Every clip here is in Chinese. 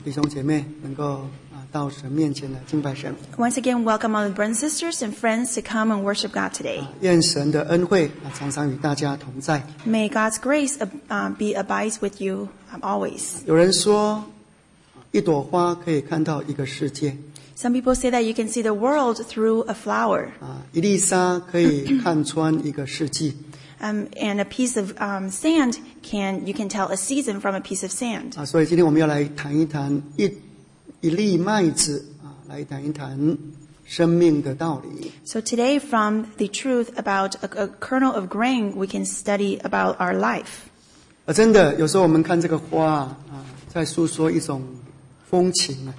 弟兄姐妹能够到神面前来敬拜神。 Once again, welcome all the brothers and sisters and friends to come and worship God today. 愿神的恩惠常常与大家同在。 May God's grace be abides with you always. 有人说，一朵花可以看到一个世界。 Some people say that you can see the world through a flower. 一粒沙可以看穿一个世纪。 And a piece of sand you can tell a season from a piece of sand. 所以今天我们要来谈一谈一粒麦子来谈一谈生命的道理。 So today, from the truth about a kernel of grain, we can study about our life. 真的，有时候我们看这个花在诉说一种风情。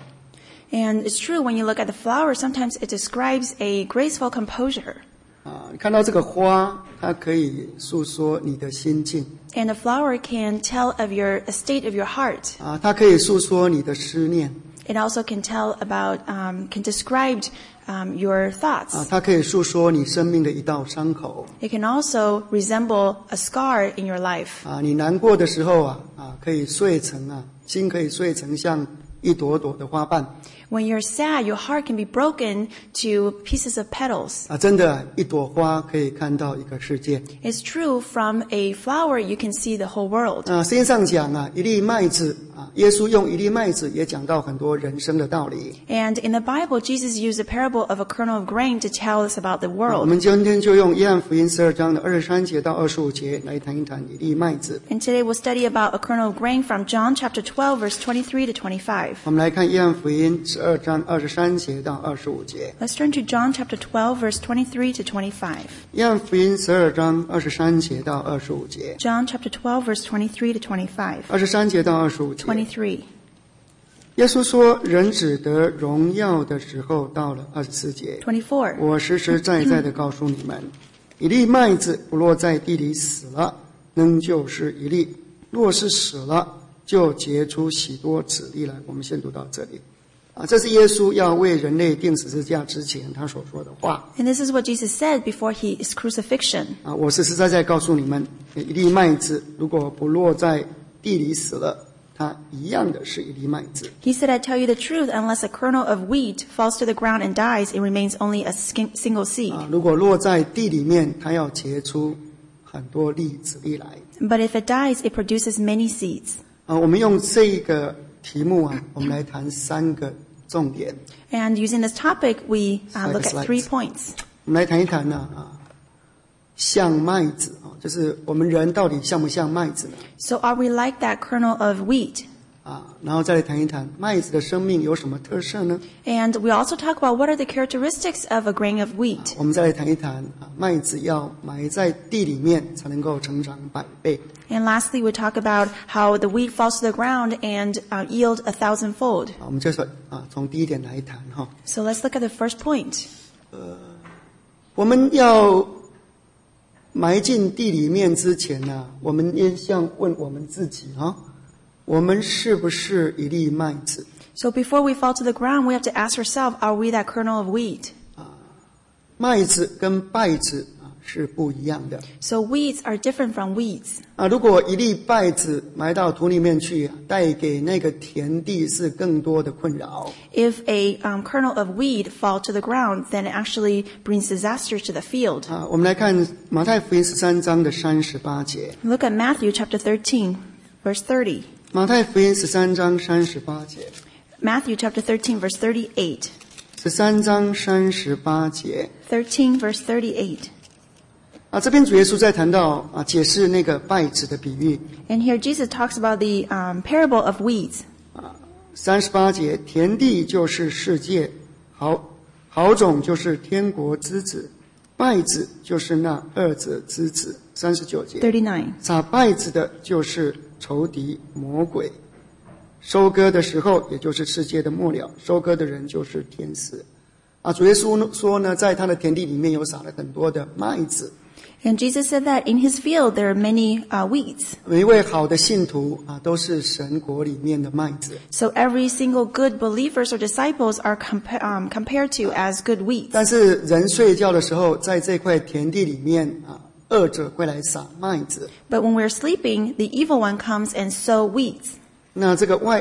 And it's true, when you look at the flower, sometimes it describes a graceful composure. 看到这个花，它可以诉说你的心境。 And the flower can tell of a state of your heart. 它可以诉说你的思念。 It also can tell about, can describe your thoughts. 它可以诉说你生命的一道伤口。 It can also resemble a scar in your life. 你难过的时候可以碎成心可以碎成像一朵朵的花瓣。 When you're sad, your heart can be broken to pieces of petals. 真的，一朵花可以看到一个世界。 It's true, from a flower you can see the whole world. 圣经上讲一粒麦子耶稣用一粒麦子也讲到很多人生的道理。 And in the Bible, Jesus used the parable of a kernel of grain to tell us about the 我 world. 们今天就用约翰福音12章的23节到25节来谈一谈一粒麦子。 And today we'll study about a kernel of grain from John chapter 12, verse 23 to 25. 我们来看约翰福音12章23节到25节。 Let's turn to John chapter 12, verse 23 to 25. 约翰福音12章23节到25节。 John chapter 12, verse 23 to 25. 23节到25节。 23. 耶稣说，人只得荣耀的时候到了。24节。 24. 我实实在在的告诉你们，一粒麦子不落在地里死了，仍旧是一粒；若是死了，就结出许多子粒来。我们先读到这里。这是耶稣要为人类钉十字架之前他所说的话。 And this is what Jesus said before his crucifixion. 我实实在在告诉你们，一粒麦子如果不落在地里死了，它一样的是一粒麦子。 He said, I tell you the truth, unless a kernel of wheat falls to the ground and dies, it remains only a single seed. 如果落在地里面，它要结出很多粒子粒来。 But if it dies, it produces many seeds. 我们用这个题目我们来谈3个重点。 And using this topic, we look at 3 slides. points. 我们来谈一谈像麦子就是我们人到底像不像麦子呢？ So are we like that kernel of wheat? 然后再来谈一谈麦子的生命有什么特色呢？ And we also talk about what are the characteristics of a grain of wheat. 我们再来谈一谈麦子要埋在地里面才能够成长100倍。 And lastly, we talk about how the wheat falls to the ground and yield 1,000-fold. 我们就说从第一点来谈 So let's look at the first point. 我们要埋进地里面之前我们应先问我们自己我们是不是一粒麦子？ So before we fall to the ground, we have to ask ourselves, are we that kernel of wheat? 麦子跟稗子是不一样的。 So weeds are different from weeds. 如果一粒稗子埋到土里面去带给那个田地是更多的困扰。 If a kernel of weed fall to the ground, then it actually brings disasters to the field. 我们来看马太福音13章的38节。 Look at Matthew chapter 13, verse 30. 马太福音13章38节。 Matthew chapter 13, verse 38. 13章38节。 13, verse 38. 这边主耶稣在谈到解释那个稗子的比喻。 And here Jesus talks about the parable of weeds. 38节，田地就是世界，好种就是天国之子，稗子就是那二者之子。39节， 39. 撒稗子的就是仇敌魔鬼，收割的时候也就是世界的末了，收割的人就是天使。主耶稣说呢，在他的田地里面有撒了很多的麦子。 And Jesus said that in his field there are many weeds. 每一位好的信徒都是神国里面的麦子。 So every single good believers or disciples are compared to as good weeds. 但是人睡觉的时候，在这块田地里面恶者会来撒麦子。 But when we're sleeping, the evil one comes and sow weeds. 那这个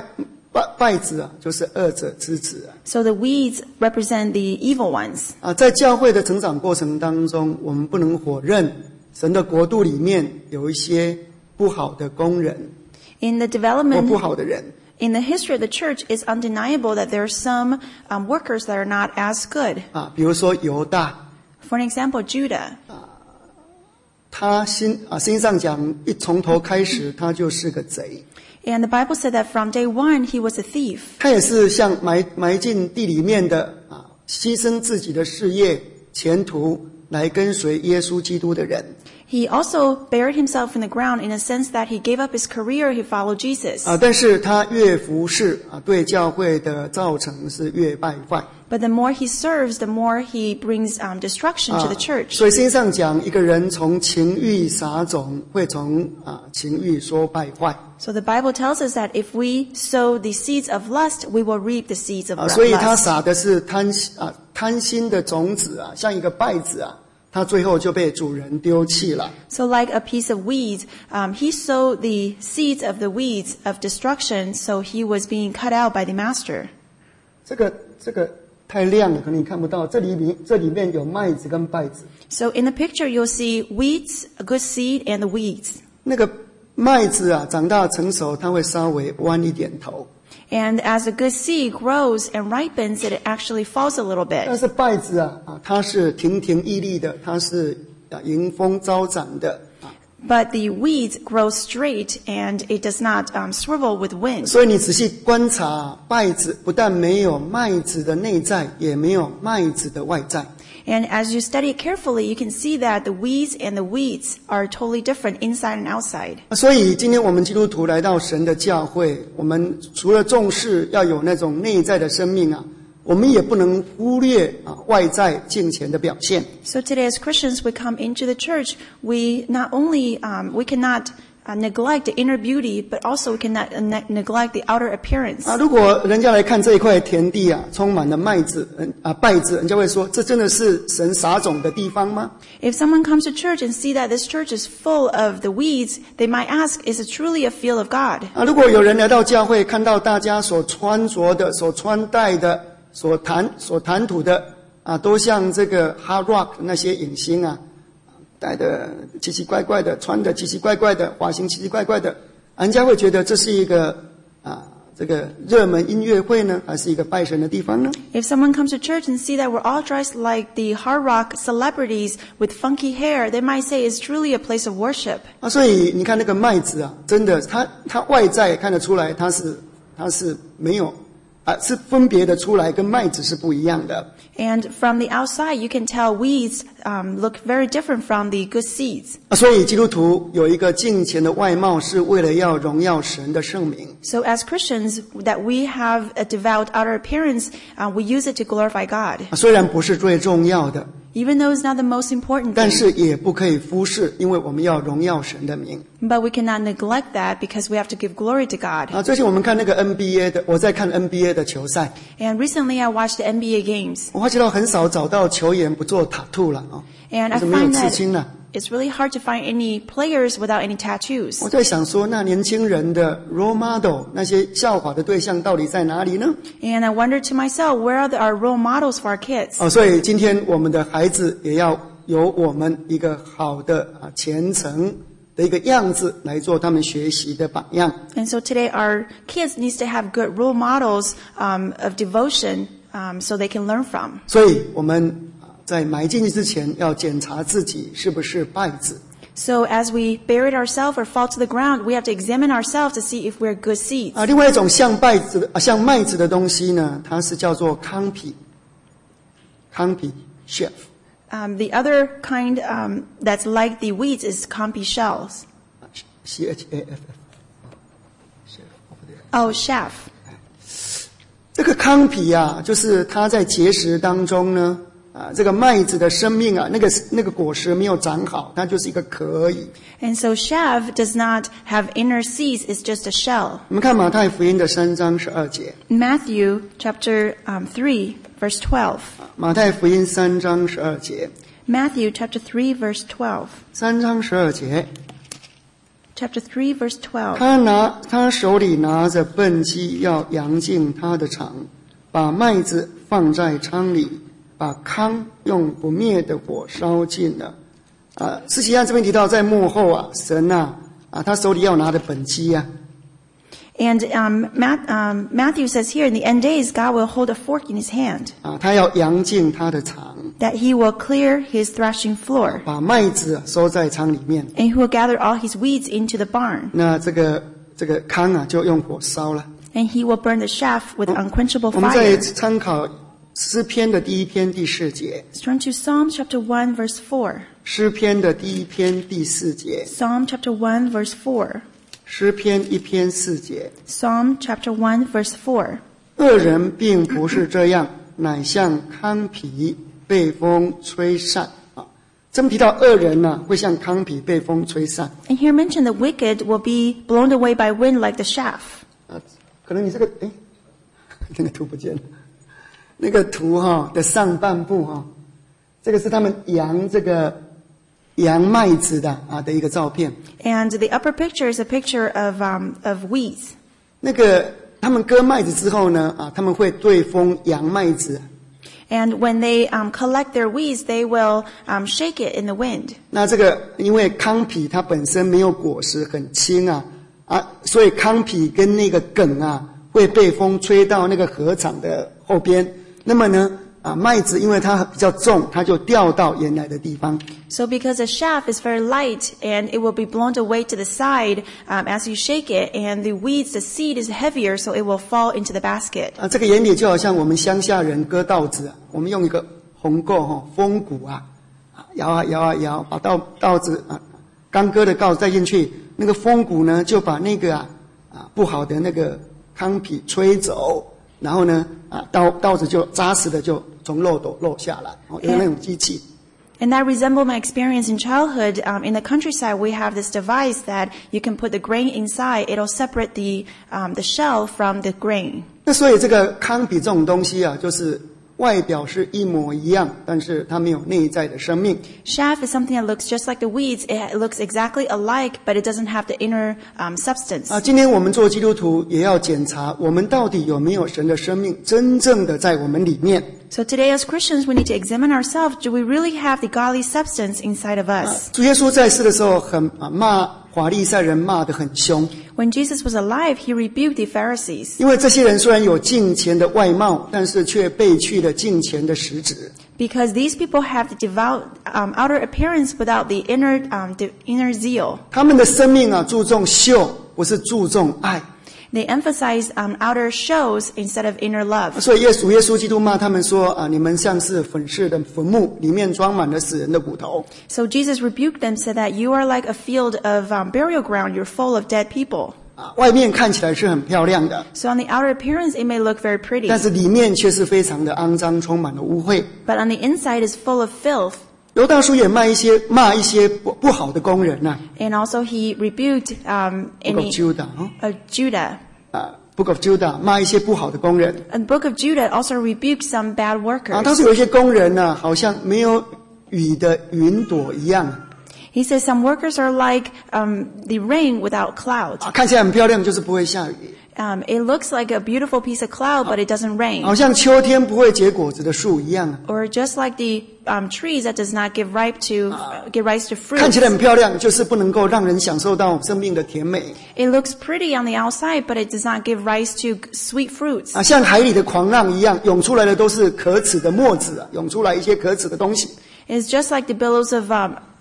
稗子啊，就是恶者之子啊。 So the weeds represent the evil ones. 在教会的成长过程当中，我们不能否认神的国度里面有一些不好的工人 In the 或 development, 不好的人。 in the history of the church, it's undeniable that there are some workers that are not as good. 比如说犹大， For an example, Judah. 他心上讲，一从头开始，他就是个贼。 And the Bible said that from day one, he was a thief. 他也是像埋进地里面的牺牲自己的事业前途来跟随耶稣基督的人。 He also buried himself in the ground in a sense that he gave up his career, he followed Jesus. 但是他越服侍对教会的造成是越败坏。 But the more he serves, the more he brings destruction to the church. 所以圣经上讲，一个人从情欲撒种，会从情欲说败坏。 So the Bible tells us that if we sow the seeds of lust, we will reap the seeds of 所以他 lust. 撒的是贪心的种子像一个稗子他最后就被主人丢弃了。 So like a piece of weeds, he sowed the seeds of the weeds of destruction, so he was being cut out by the master. 这个太亮了，可能你看不到。这里面有麦子跟稗子。 So in the picture, you'll see wheats, a good seed, and the weeds. 那个麦子长大成熟，它会稍微弯一点头。 And as a good seed grows and ripens, it actually falls a little 但 bit. 是稗子它是亭亭屹立的，它是迎风招展的。 But the weeds grow straight and it does not swivel with wind. 所以你仔细观察，稗子不但没有麦子的内在，也没有麦子的外在。 And as you study it carefully, you can see that the weeds and the wheats are totally different inside and outside. 所以今天我们基督徒来到神的教会，我们除了重视要有那种内在的生命我们也不能忽略外在敬虔的表现。 So today as Christians, we come into the church, we not only, we cannot neglect the inner beauty, but also we cannot neglect the outer appearance. 如果人家来看这一块田地充满了稗子，人家会说，这真的是神撒种的地方吗？ If someone comes to church and see that this church is full of the weeds, they might ask, is it truly a field of God? 如果有人来到教会，看到大家所穿着的、所穿戴的、所谈吐的都像这个 hard rock 那些影星戴的奇奇怪怪的，穿的奇奇怪怪的，发型奇奇怪怪的，人家会觉得这是一个这个热门音乐会呢，还是一个拜神的地方呢？ If someone comes to church and see that we're all dressed like the hard rock celebrities with funky hair, they might say it's truly a place of worship. 所以你看那个麦子真的，它外在看得出来，它是没有是分别的出来，跟麦子是不一样的。 And from the outside, you can tell weeds look very different from the good seeds. 所以基督徒有一个敬虔的外貌，是为了要荣耀神的圣名。 So as Christians, that we have a devout outer appearance, we use it to glorify God. 虽然不是最重要的， Even though it's not the most important 但 thing, 是也不可以忽视，因为我们要荣耀神的名。 but we cannot neglect that because we have to give glory to God. 最近我们看那个 NBA 的，我在看 NBA 的球赛， And recently I watched the NBA games, 我发觉到很少找到球员不做tattoo 了 and I 就是没有 find 刺 that 青了。 it's really hard to find any players without any tattoos. 我在想说，那年轻人的 role model 那些效法的对象到底在哪里呢？ And I wondered to myself, where are our role models for our kids? 所以今天我们的孩子也要有我们一个好的虔诚的一个样子来做他们学习的榜样。 And so today our kids needs to have good role models of devotion so they can learn from. 所以我们在埋进去之前要检查自己是不是稗子。 So as we buried ourselves or fall to the ground, we have to examine ourselves to see if we're good seeds. 另外一种像像麦子的东西呢，它是叫做糠皮 chef。 The other kind that's like the weeds is comfy shells. CHAFF。 Oh, chaff. 这个糠皮就是它在结实当中呢，这个麦子的生命那个果实没有长好，它就是一个壳而已。 And so chaff does not have inner seeds, it's just a shell. 我们看马太福音的3章12节， Matthew chapter 3, verse 12. 马太福音3章12节， Matthew chapter 3, verse 12. 3章12节， chapter 3, verse 12. 他手里拿着畚箕，要扬进他的场，把麦子放在仓里，把糠用不灭的火烧尽了。施洗约翰这边提到，在末后啊，神他手里要拿的畚箕啊。 And Matthew says here, in the end days, God will hold a fork in his hand. 他要扬进他的场， That he will clear his threshing floor. 把麦子收在仓里面。 And he will gather all his weeds into the barn. 那这个糠就用火烧了。 And he will burn the chaff with unquenchable 我们再 fire. 参考诗篇的第1篇第4节。 Let's turn to Psalm chapter 1, verse 4. 诗篇的第1篇第4节。 Psalm chapter 1, verse 4. 诗篇1篇4节。 Psalm chapter 1, verse 4. 恶人并不是这样，乃像糠皮被风吹散。这么提到恶人呢，会像糠皮被风吹散。 And here mentioned the wicked will be blown away by wind like the chaff. 可能你这个那个图不见了。那个图的上半部这个是他们扬麦子的一个照片。 And the upper picture is a picture of wheat. 那个他们割麦子之后呢，他们会对风扬麦子。 And when they collect their weeds, they will shake it in the wind. 那这个因为糠皮它本身没有果实，很轻所以糠皮跟那个梗会被风吹到那个禾场的后边。那么呢，麦子因为它比较重，它就掉到原来的地方。 So because the chaff is very light and it will be blown away to the side as you shake it, and the weeds, the seed is heavier, so it will fall into the basket. 这个原理就好像我们乡下人割稻子我们用一个红垢风鼓摇，把稻子刚割的稻子带进去，那个风鼓呢就把那个不好的那个糠皮吹走，然后呢稻子就扎实的就从漏斗落下来，有那种机器。 And that resembled my experience in childhood. In the countryside, we have this device that you can put the grain inside. It'll separate the shell from the grain. 那所以这个糠皮这种东西就是外表是一模一样，但是它没有内在的生命。 Chaff is something that looks just like the weeds. It looks exactly alike, but it doesn't have the inner substance. 今天我们做基督徒也要检查，我们到底有没有神的生命真正的在我们里面。 So today as Christians, we need to examine ourselves. Do we really have the godly substance inside of us? 主耶稣在世的时候骂法利赛人骂得很凶。 When Jesus was alive, he rebuked the Pharisees. 因为这些人虽然有敬虔的外貌，但是却背弃了敬虔的实质。 Because these people have the devout outer appearance without the inner zeal. 他们的生命注重秀，不是注重爱。 They emphasize outer shows instead of inner love. 所以主耶稣基督骂他们说你们像是粉饰的坟墓，里面装满了死人的骨头。 So Jesus rebuked them, said that you are like a field of burial ground. You're full of dead people. 外面看起来是很漂亮的， So on the outer appearance, it may look very pretty. 但是里面却是非常的肮脏，充满了污秽。 But on the inside is full of filth. 犹大书也骂一些不好的工人 And also he rebuked Book of Judah Judah. Book of Judah 骂一些不好的工人。 And the book of Judah also rebuked some bad workers. 当时有一些工人好像没有雨的云朵一样。 He says some workers are like the rain without clouds. 看起来很漂亮，就是不会下雨。 It looks like a beautiful piece of cloud, but it doesn't rain. 好像秋天不会结果子的树一样。 Or just like the trees that does not give rise to fruit. 看起来很漂亮，就是不能够让人享受到生命的甜美。 It looks pretty on the outside, but it does not give rise to sweet fruits. 像海里的狂浪一样，涌出来的都是可耻的沫子，涌出来一些可耻的东西。 It's just like the billows of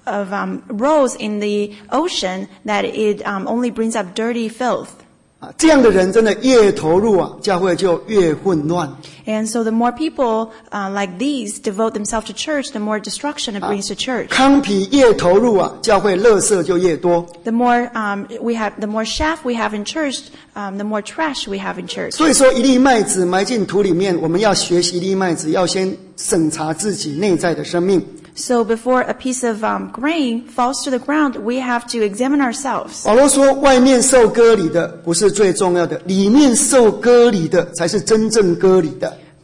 rose in the ocean, that it only brings up dirty filth. 这样的人真的越投入教会就越混乱。 And so the more people like these devote themselves to church, the more destruction it brings to church. 糠皮越投入教会垃圾就越多。 The more the more chaff we have in church, the more trash we have in church. 所以说，一粒麦子埋进土里面，我们要学习一粒麦子，要先审查自己内在的生命。 So before a piece of grain falls to the ground, we have to examine ourselves. 保罗说，外面受割礼的不是最重要的，里面受割礼的才是真正割礼的。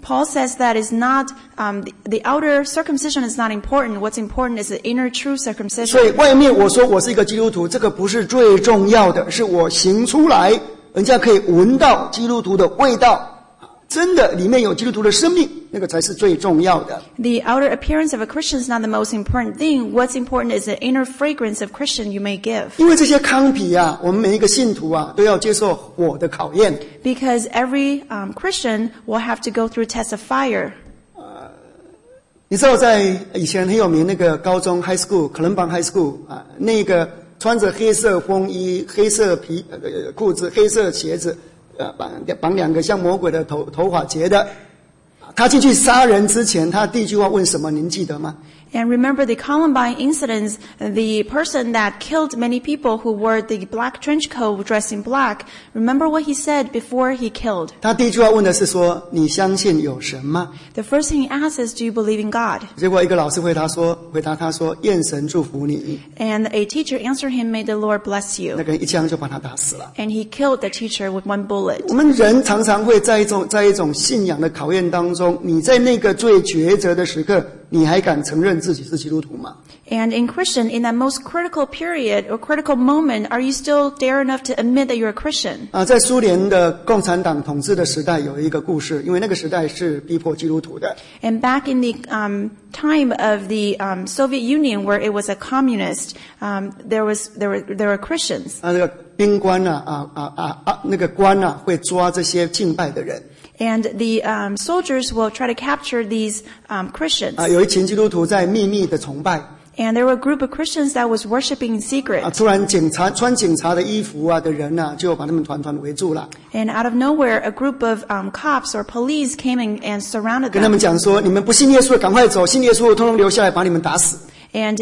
Paul says that is not the outer circumcision is not important. What's important is the inner true 所 circumcision. 以外面我说我是一个基督徒，这个不是最重要的，是我行出来，人家可以闻到基督徒的味道，真的里面有基督徒的生命，那个才是最重要的。 The outer appearance of a Christian is not the most important thing. What's important is the inner fragrance of Christian you may give. 因为这些糠皮啊，我们每一个信徒啊，都要接受火的考验。 Because every Christian will have to go through tests of fire. 你知道在以前很有名那个高中 high school 可伦邦 high school 啊，那个穿着黑色风衣、黑色裤子、黑色鞋子，绑两个像魔鬼的头发结的，他进去杀人之前，他第一句话问什么？您记得吗？ And remember the Columbine incidents, the person that killed many people who wore the black trench coat dressed in black, remember what he said before he killed? 他第一句话问的是说：“你相信有神吗？” The first thing he asks is, do you believe in God? 结果一个老师回答他说：“愿神祝福你。” And a teacher answered him, may the Lord bless 那 you. 个人一枪就把他打死了。 And he killed the teacher with one bullet. 我们人常常会在一种信仰的考验当中，你在那个最抉择的时刻，你还敢承认自己是基督徒吗？ And in Christian, in that most critical period or critical moment, are you still dare enough to admit that you're a Christian? 在苏联的共产党统治的时代，有一个故事，因为那个时代是逼迫基督徒的。 And back in the time of the Soviet Union, where it was a communist, there were Christians. 那个兵官那个官会抓这些敬拜的人。 And the soldiers will try to capture these Christians. 有一群基督徒在秘密的崇拜。 And there were a group of Christians that was worshiping in secret. 突然穿警察的衣服的人就把他们团团围住了。 And out of nowhere, a group of cops or police came in and surrounded 跟他 them. 们讲说：“你们不信耶稣，赶快走；信耶稣，通通留下来，把你们打死。” And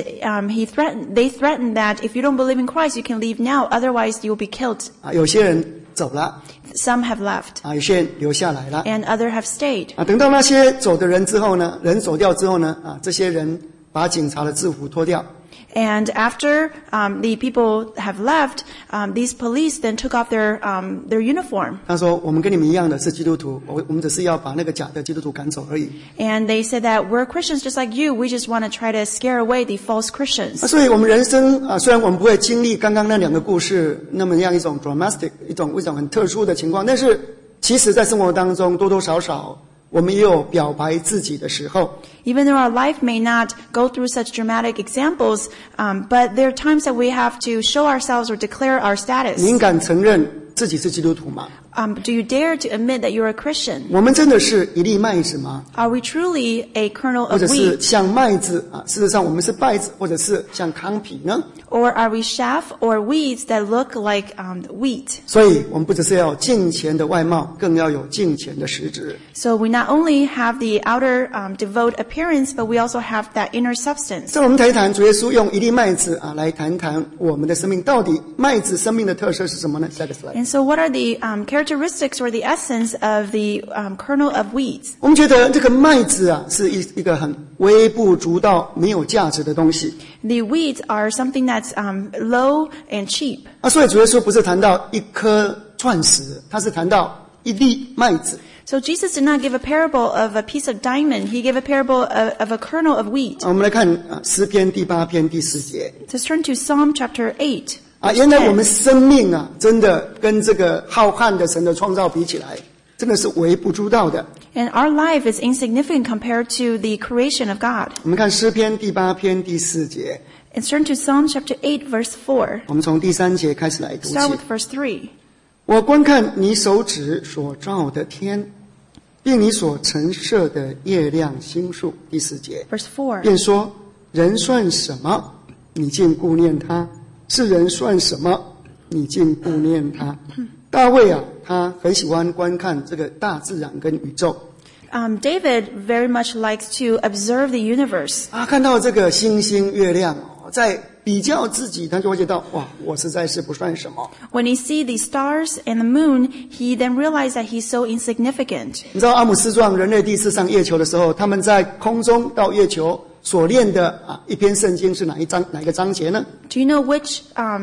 they threatened that if you don't believe in Christ, you can leave now. Otherwise, you'll be killed. 有些人走了， Some have left, 有些人留下来了。 and others have stayed. 等到那些走的人之后呢，人走掉之后呢，这些人把警察的制服脱掉。 And after the people have left, these police then took off their uniform. 他说：“我们跟你们一样的是基督徒，我们只是要把那个假的基督徒赶走而已。” And they said that we're Christians just like you. We just want to try to scare away the false Christians. 所以我们人生虽然我们不会经历刚刚那两个故事那么样一种 dramatic 一种很特殊的情况，但是其实在生活当中多多少少我们也有表白自己的时候。 Even though our life may not go through such dramatic examples, but there are times that we have to show ourselves or declare our status. 您敢承认自己是基督徒吗？ Do you dare to admit that you're a Christian? 我们真的是一粒麦子吗？ Are we truly a kernel 或 of 者是 wheat? 像麦子事实上我们是稗子，或者是像糠皮呢？ Or are we chaff or weeds that look like wheat? 所以我们不只是要有敬虔的外貌，更要有敬虔的实质。 So we not only have the outer devout appearance, but we also have that inner substance. 在我们谈一谈主耶稣用一粒麦子来谈谈我们的生命，到底麦子生命的特色是什么呢？下个 slide。 And so what are the characteristics or the essence of the kernel of wheat? 我们觉得这个麦子是一个很微不足道、没有价值的东西。 The wheat are something that's low and cheap. 所以主耶稣不是谈到一颗钻石，他是谈到一粒麦子。 So Jesus did not give a parable of a piece of diamond. He gave a parable of a kernel of wheat. 我们来看诗篇第8篇第4节。 Let's turn to Psalm chapter 8. 原来我们生命真的跟这个浩瀚的神的创造比起来，真的是微不足道的。 And our life is insignificant compared to the creation of God. 我们看诗篇第8篇第4节。 Let's turn to Psalm chapter 8, verse 4. 我们从第3节开始来读起。 Start with verse 3. 我观看你手指所造的天，并你所陈设的月亮星宿。第4节。 Verse 4. 便说：人算什么？你竟顾念他；是人算什么？你竟顾念他。大卫他很喜欢观看这个大自然跟宇宙。 David very much likes to observe the universe. 看到这个星星月亮，在比较自己，他就会觉得哇，我实在是不算什么。 When he sees the stars and the moon, he then realizes that he's so insignificant. 你知道阿姆斯壮人类第一次上月球的时候，他们在空中到月球所念的一篇圣经是哪一个章节呢？ Do you know which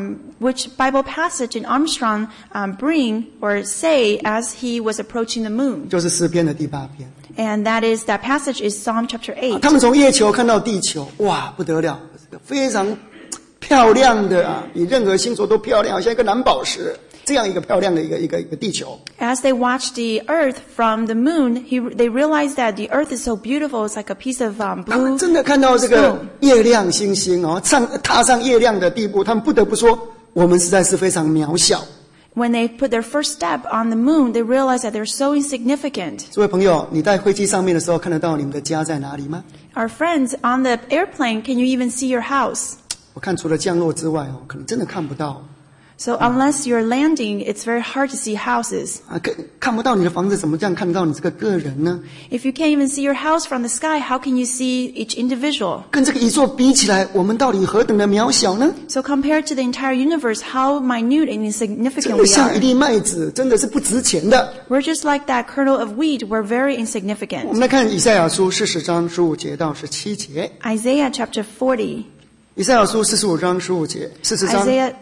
Bible passage in Armstrong bring or say as he was approaching the moon? 就是诗篇的第8篇。 And that passage is Psalm chapter 8. 他们从月球看到地球，哇，不得了，非常漂亮的比任何星球都漂亮，好像一个蓝宝石这样一个漂亮的一个地球。 As they watched the earth from the moon, they realized that the earth is so beautiful. It's like a piece of 他 blue 们真的看到这个月亮星星踏上月亮的地步，他们不得不说，我们实在是非常渺小。 When they put their first step on the moon, they realized that they're so insignificant. 这位朋友，你在飞机上面的时候看得到你们的家在哪里吗？ Our friends, on the airplane, can you even see your house? 我看除了降落之外可能真的看不到。 So unless you're landing, it's very hard to see houses. 看不到你的房子，怎么这样看得到你这个个人呢？ If you can't even see your house from the sky, how can you see each individual? 跟这个宇宙比起来，我们到底何等的渺小呢？ So compared to the entire universe, how minute and 真 insignificant 的 we 像一 are. 粒麦子，真的是不值钱的。 We're just like that kernel of wheat. We're very 我 insignificant. 们来看以赛亚书40章15节到17节。 Isaiah chapter 40. 以赛亚书45章15节，40章 Isaiah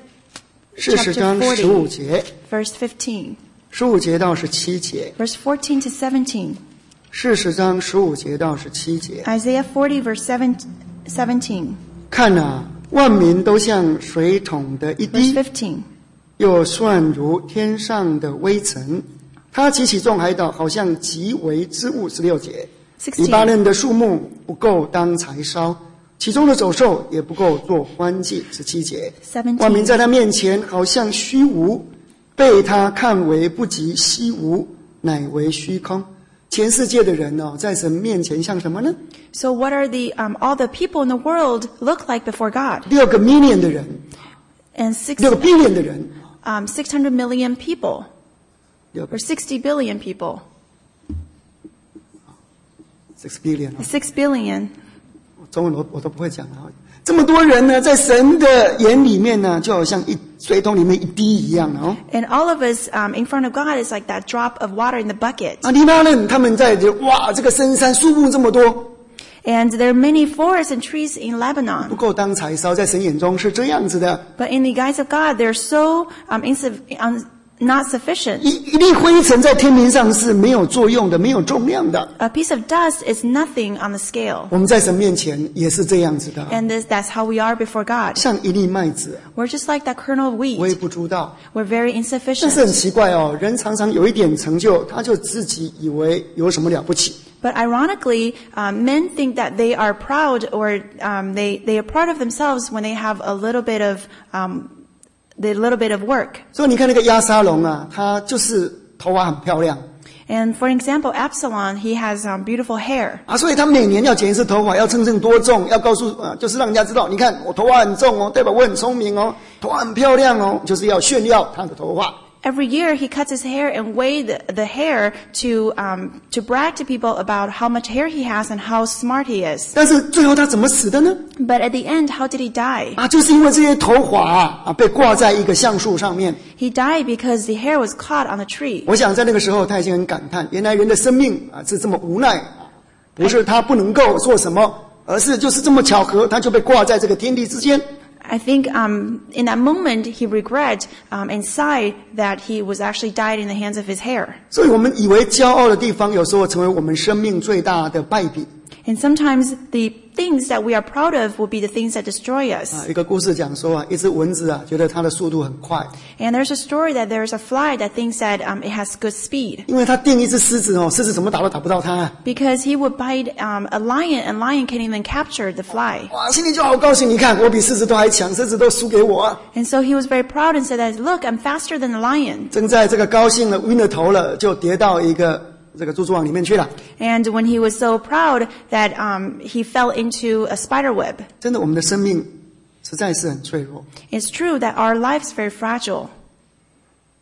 40章15节 verse 15. ，15节到17节 Verse 14 to 17. ，40章15节到17节。 Isaiah 40 verse 17. 看啊，万民都像水桶的一 Verse 滴， 15. 又算如天上的微尘。它极其众海岛，好像极为之物。16节，黎巴嫩的树木不够当柴烧，其中的走兽也不够做欢祭。17节，万民在他面前好像虚无，被他看为不及稀无，乃为虚空。全世界的人在神面前像什么呢？ So what are all the people in the world look like before God? 6个 million 的人， And 6个 billion 的人， 600 million people, 6 or 60 billion people, billion 6 billion. 中文我都不会讲啊。这么多人呢，在神的眼里面呢，就好像水桶里面一滴一样哦。 And all of us in front of God is like that drop of water in the bucket. 黎巴嫩他们在哇，这个深山树木这么多， And there are many forests and trees in 不 Lebanon. 够当柴烧，在神眼中是这样子的。 But in the eyes of God, they're so not sufficient. 一粒灰尘在天平上是没有作用的，没有重量的。 A piece of dust is nothing on the scale. 我们在神面前也是这样子的， And that's how we are before God. 像一粒麦子， We're just like that kernel of 微 wheat. 不足道。 We're very 但是 insufficient. 很奇怪人常常有一点成就，他就自己以为有什么了不起。 But ironically, men think that they are proud or they are proud of themselves when they have a little bit of work. 所以你看那个押沙龙他就是头发很漂亮 And for example, Absalom, he has beautiful hair. 所以他每年要剪一次头发，要称多重，要告诉就是让人家知道，你看我头发很重代表我很聪明头发很漂亮就是要炫耀他的头发。 Every year he cuts his hair and weighs the hair to brag to people about how much hair he has and how smart he is. 但是最后他怎么死的呢？ But at the end, how did he die? 就是因为这些头发被挂在一个橡树上面。 He died because the hair was caught on the tree. 我想在那个时候他已经很感叹，原来人的生命是这么无奈不是他不能够做什么，而是就是这么巧合，他就被挂在这个天地之间。 I think in that moment he regret and sighed that he was actually died in the hands of his hair. 所以我们以为骄傲的地方，有时候成为我们生命最大的败笔。 And sometimes the things that we are proud of will be the things that destroy us. 一个故事讲说一只蚊子觉得它的速度很快， And there's a story that there's a fly that thinks that it has good speed. 因为它叮一只狮子狮子怎么打都打不到它 Because he would bite a lion, and lion can't even capture the fly. 哇，心里就好高兴，你看我比狮子都还强，狮子都输给我 And so he was very proud and said that, look, I'm faster than the lion. 正在这个高兴了，晕了头了，就跌到一个这个蜘蛛网里面去了。 And when he was so proud that he fell into a spider web. 真的，我们的生命实在是很脆弱。 It's true that our life is very fragile.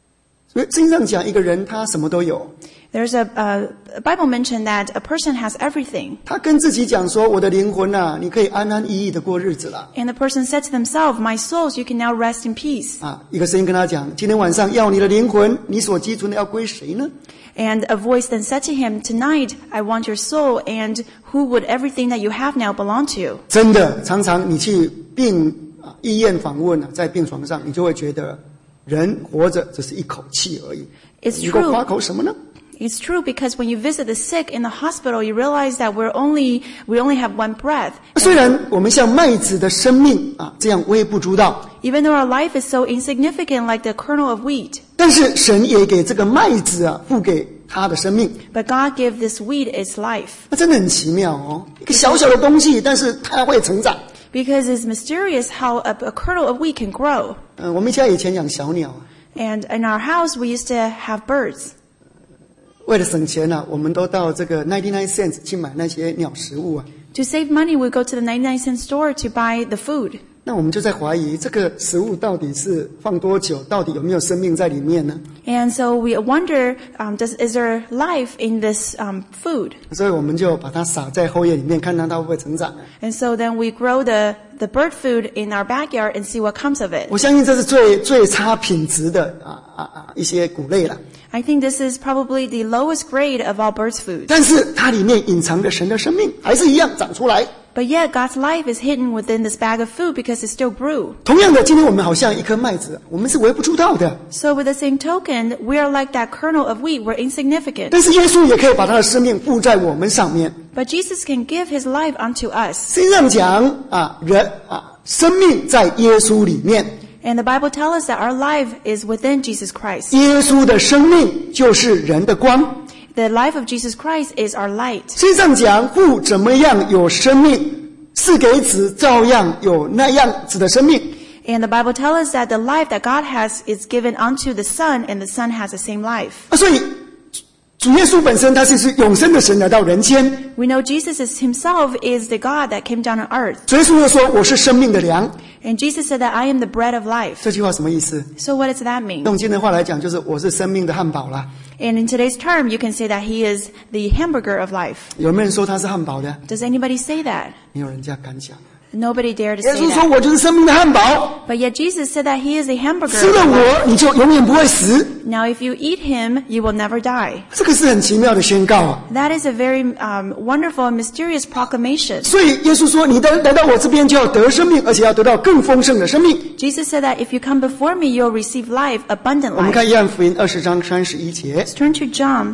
所以圣经上讲，一个人他什么都有， There's a Bible mentioned that a person has everything. 他跟自己讲说：“我的灵魂啊，你可以安安逸逸的过日子了。” And the person said to themselves, my souls, you can now rest in peace. 一个声音跟他讲：“今天晚上要你的灵魂，你所积存的要归谁呢？” And a voice then said to him, tonight I want your soul, and who would everything that you have now belong to? 真的，常常你去医院访问在病床上，你就会觉得人活着只是一口气而已。 It's 你给我 true. 夸口什么呢？ It's true because when you visit the sick in the hospital, you realize that we only have one breath. 虽然我们像麦子的生命这样微不足道， Even though our life is so insignificant like the kernel of wheat, 但是神也给这个麦子付给他的生命。 but God gave this wheat its life. 那真的很奇妙哦，一个小小的东西，但是它会成长。 Because it's mysterious how a kernel of wheat can grow. 我们家以前养小鸟， And in our house, we used to have birds. 为了省钱我们都到这个99 cents 去买那些鸟食物 To save money, we go to the 99-cent store to buy the food. 那我们就在怀疑这个食物到底是放多久，到底有没有生命在里面呢？ And so we wonder, is there life in this food? 所以我们就把它撒在后叶里面，看它会不会成长。 And so then we grow the bird food in our backyard and see what comes of it. 我相信这是最差品质的一些谷类了。 I think this is probably the lowest grade of all birds' food. 但是它里面隐藏着神的生命，还是一样长出来。 But yet God's life is hidden within this bag of food because it still grew. 同样的，今天我们好像一颗麦子，我们是微不足道的。 So with the same token, we are like that kernel of wheat. We're insignificant. 但是耶稣也可以把他的生命付在我们上面。 But Jesus can give his life unto us. 圣经上讲生命在耶稣里面。 And the Bible tells us that our life is within Jesus Christ. 耶稣的生命就是人的光。 The life of Jesus Christ is our light. 圣经上讲，父怎么样有生命，赐给子照样有那样子的生命。 And the Bible tells us that the life that God has is given unto the Son, and the Son has the same life. 所以主耶稣本身他是永生的神来到人间。 We know Jesus himself is the God that came down on earth. 主耶稣又说：“我是生命的粮。” And Jesus said that I am the bread of life. 这句话什么意思？ So what does that mean? 用今天的话来讲，就是我是生命的汉堡啦。 And in today's term, you can say that he is the hamburger of life. 有没有人说他是汉堡的？ Does anybody say that? 没有人这样敢讲。 Nobody dare to 耶 say 稣说：“ that. 我就是生命的汉堡， But yet Jesus said that he is the hamburger 吃 of 了 life. 我，你就永远不会死。” Now if you eat him, you will never die. 这个是很奇妙的宣告啊！ That is a very wonderful and mysterious proclamation. 所以耶稣说：“你来到我这边，就要得生命，而且要得到更丰盛的生命。” Jesus said that if you come before me, you'll receive life, abundant 我们 life. 看约翰福音20章31节 Let's turn to John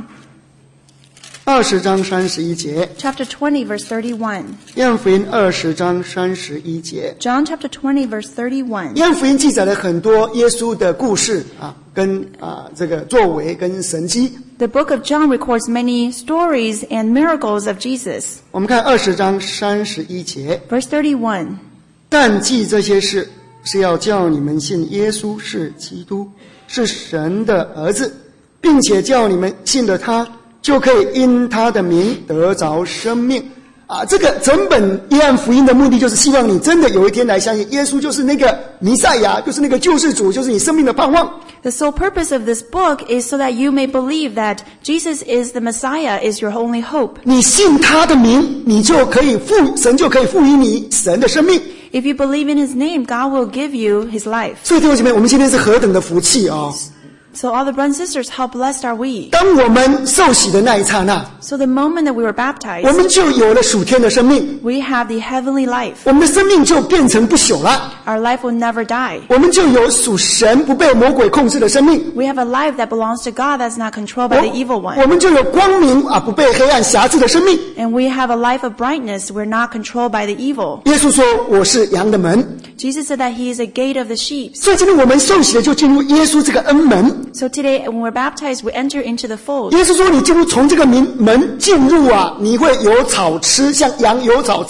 ，20章31节， chapter 20, verse 31. 约翰福音20章31节。 John chapter 20, verse 31. 约翰福音记载了很多耶稣的故事跟这个作为跟神迹。 The book of John records many stories and miracles of Jesus. 我们看20章31节， Verse 31. 但记这些事，是要叫你们信耶稣是基督，是神的儿子，并且叫你们信了他，就可以因他的名得着生命。这个整本约翰福音的目的，就是希望你真的有一天来相信耶稣就是那个弥赛亚，就是那个救世主，就是你生命的盼望。 The sole purpose of this book is so that you may believe that Jesus is the Messiah, is your only hope. 你信他的名，你就可以神就可以赋予你神的生命。 If you believe in his name, God will give you his life. 所以弟兄姐妹，我们今天是何等的福气哦！ So all the brothers and sisters, how blessed are we? 当我们受洗的那一刹那， So the moment that we were 我 baptized, 们就有了属天的生命， we have the heavenly life. 我们的生命就变成不朽了， Our life will never die. 我们就有属神不被魔鬼控制的生命， We have a life that belongs to God that's not controlled by the evil 我 one. 们就有光明不被黑暗辖制的生命。 And we have a life of brightness. We're not controlled by the evil. 耶稣说：“我是羊的门。” Jesus said that he is a gate of the sheep. 所以今天我们受洗的就进入耶稣这个恩门。 So today, when we're baptized, we enter into the fold. 耶稣说：“你进入从这个门进入你会有草吃，像羊有草吃，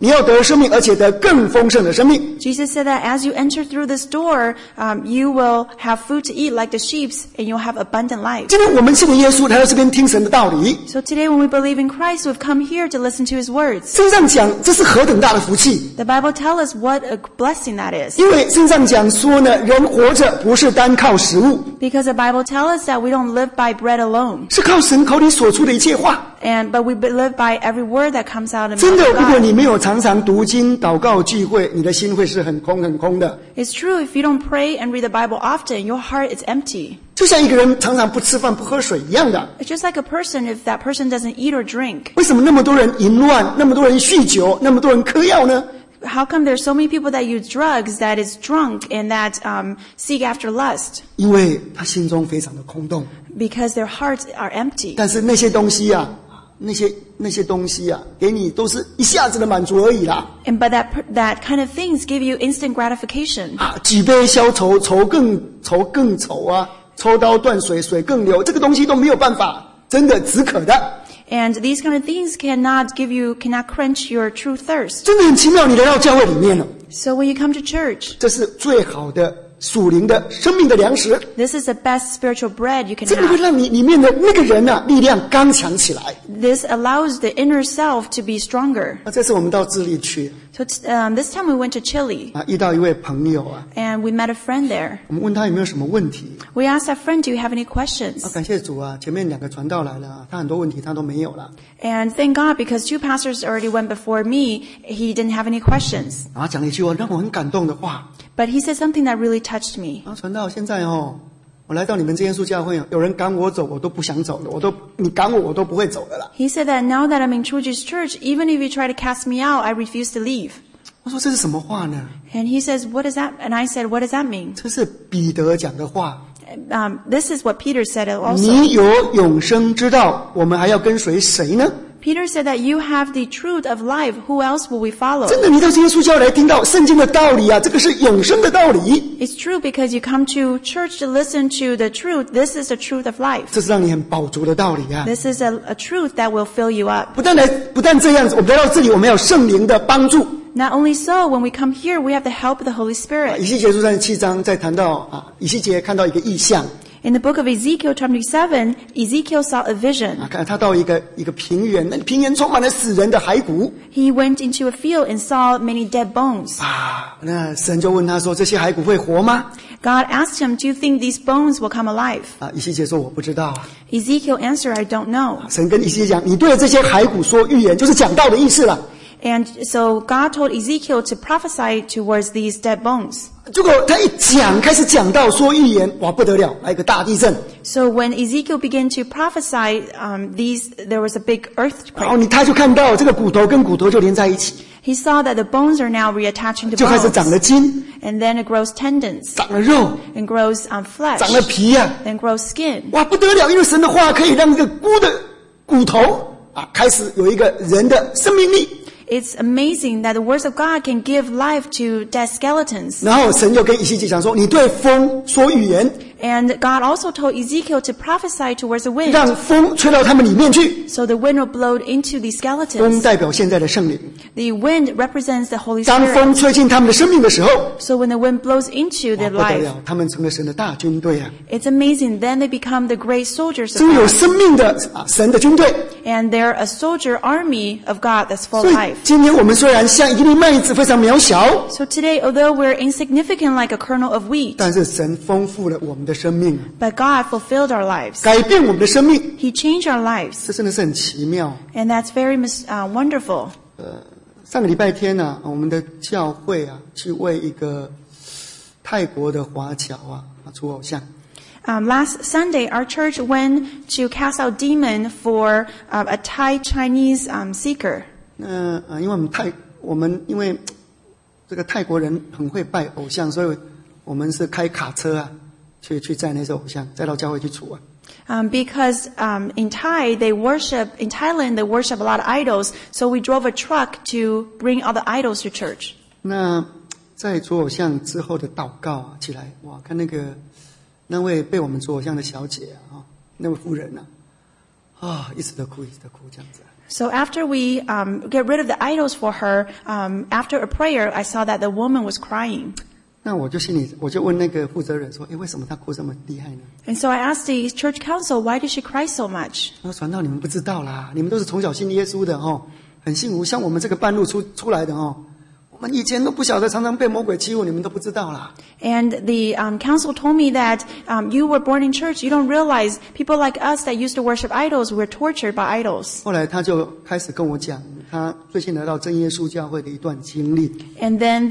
你要得生命，而且得更丰盛的生命。 Jesus said that as you enter through this door, you will have food to eat like the sheep, and you'll have abundant life. 今天我们信了耶稣，来到这边听神的道理。 So today when we believe in Christ, we've come here to listen to His words. 圣经上讲，这是何等大的福气！ The Bible tells us what a blessing that is. 因为圣经上讲说呢，人活着不是单靠食物， Because the Bible tells us that we don't live by bread alone, 是靠神口里所出的一切话。 but we live by every word that comes out of the 真 mouth 的， of 如果 God. 你没有常常读经、祷告、聚会，你的心会是很空很空的。 It's true, if you don't pray and read the Bible often, your heart is empty. 就像一个人常常不吃饭、不喝水一样的。 It's just like a person if that person doesn't eat or drink. 为什么那么多人淫乱，那么多人酗酒，那么多人嗑药呢？ How come there's so many people that use drugs, that is drunk, and that seek after lust? 因为他心中非常的空洞。 Because their hearts are empty. 但是那些东西啊，那些东西啊，给你都是一下子的满足而已啦。 But that kind of things give you instant gratification. 啊，举杯消愁，愁更愁啊，抽刀断水，水更流，这个东西都没有办法，真的止渴的。 And these kind of things cannot quench your true thirst. 真的很奇妙，你来到教会里面了， So when you come to church, 这是最好的属灵的生命的粮食， this is the best spiritual bread you can 这个会 have. 让你里面的那个人啊，力量刚强起来。 This allows the inner self to be stronger. 那这次我们到智利去 So this time we went to Chile, 啊，遇到一位朋友啊， and we met a friend there. 我们问他有没有什么问题。 We asked that friend, do you have any 啊， questions? 感谢主啊，前面2个传道来了啊，他很多问题他都没有了。 And thank God, because 2 pastors already went before me, he didn't have any questions. 然后讲了一句话让我很感动的话。 But he said something that really touched me. 然后传道现在哦，我来到你们这耶稣教会，有人赶我走，我都不想走了，你赶我都不会走的啦。 He said that now that I'm in True Jesus Church, even if you try to cast me out, I refuse to leave. 我说这是什么话呢？ And he says, what is that? And I said, what does that mean? 这是彼得讲的话。 This is what Peter said also. 你有永生之道，我们还要跟随谁呢？ Peter said that you have the truth of life. Who else will we follow? 真的，你到这耶稣教来听到圣经的道理啊，这个是永生的道理， It's true because you come to church to listen to the truth. This is the truth of life. 这是让你很饱足的道理啊。 This is a truth that will fill you up. 不但这样子，我们来到这里，我们要有圣灵的帮助。 Not only so, when we come here, we have the help of the Holy 以 Spirit. 西结书37章在谈到啊，以西结看到一个异象 In the book of Ezekiel, chapter 7, Ezekiel saw a vision. 啊，看他到一个平原，那平原充满了死人的骸骨 He went into a field and saw many dead bones. 啊。那神就问他说：“这些骸骨会活吗 God asked him, do you think these bones will come alive?？” 啊，以西结说：“我不知道。” Ezekiel answered, I don't know. 神跟以西结讲：“你对这些骸骨说预言，就是讲道的意思了。” And so God told Ezekiel to prophesy towards these dead bones. 结果他开始讲到说预言，哇，不得了，来一个大地震。 So when Ezekiel began to prophesy there was a big 然 earthquake. 后他就看到这个骨头跟骨头就连在一起， He saw that the bones are now reattaching to 就开始长 bones. 了筋， And then it grows tendons, 长了肉， and grows flesh, 长了皮啊， then grows skin. 哇，不得了！因为神的话可以让一个骨头啊，开始有一个人的生命力。 It's amazing that the words of God can give life to dead skeletons. 然后神就跟以西结讲说：“你对风说预言， And God also told Ezekiel to prophesy towards the wind. 让风吹到他们里面去。 So the wind will blow into these 风 skeletons. 代表现在的圣灵。 The wind represents the Holy 当 Spirit. 风吹进他们的生命的时候， So when the wind blows into 哇， their 不得 life, 了，他们成了神的大军队啊！ it's amazing. Then they become the great soldiers 这 of 有 God. 生命的神的军队。 And they're a soldier army of God that's full 所 of 以 life. 今天我们虽然像一粒麦子非常渺小， So today, although we're insignificant like a kernel of wheat, 但是神丰富了我们的生命， but God fulfilled our lives. 改变我们的生命， He changed our lives. 这真的是很奇妙。 And that's very wonderful. 上个礼拜天呢、我们的教会啊，去为一个泰国的华侨除偶像。 Last Sunday, our church went to cast out demon for a Thai Chinese seeker. 那因为因为这个泰国人很会拜偶像，所以我们是开卡车啊，去载那些偶像，载到教会去除啊。 Because in Thailand they worship a lot of idols, so we drove a truck to bring all the idols to church. 那在除偶像之后的祷告起来，哇，看那位被我们除偶像的小姐那位妇人一直的哭，一直的哭，这样子。 So after we get rid of the idols for her, after a prayer, I saw that the woman was crying. 那我就问那个负责人说，为什么她哭这么厉害呢？ And so I asked the church council, why did she cry so much? 他说传道你们不知道啦，你们都是从小信耶稣的很幸福，像我们这个半路出来的我们以前都不晓得，常常被魔鬼欺负，你们都不知道啦。 And the council told me that you were born in church. You don't realize people like us that used to worship idols were tortured by idols. 后来他就开始跟我讲他最近来到真耶稣教会的一段经历。 And then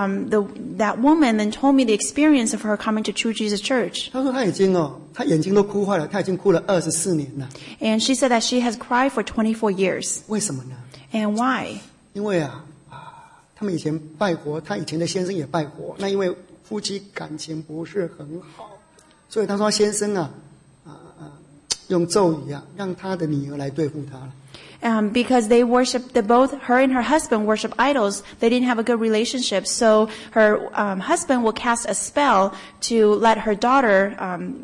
that woman then told me the experience of her coming to True Jesus Church. 他说他眼睛都哭坏了，他已经哭了24年了。 And she said that she has cried for 24 years. 为什么呢？ And why? 因为他们以前拜佛，他以前的先生也拜佛，那因为夫妻感情不是很好，所以他说先生用咒语让他的女儿来对付他了。 Because both her and her husband worship idols, they didn't have a good relationship. So her husband will cast a spell to let her daughter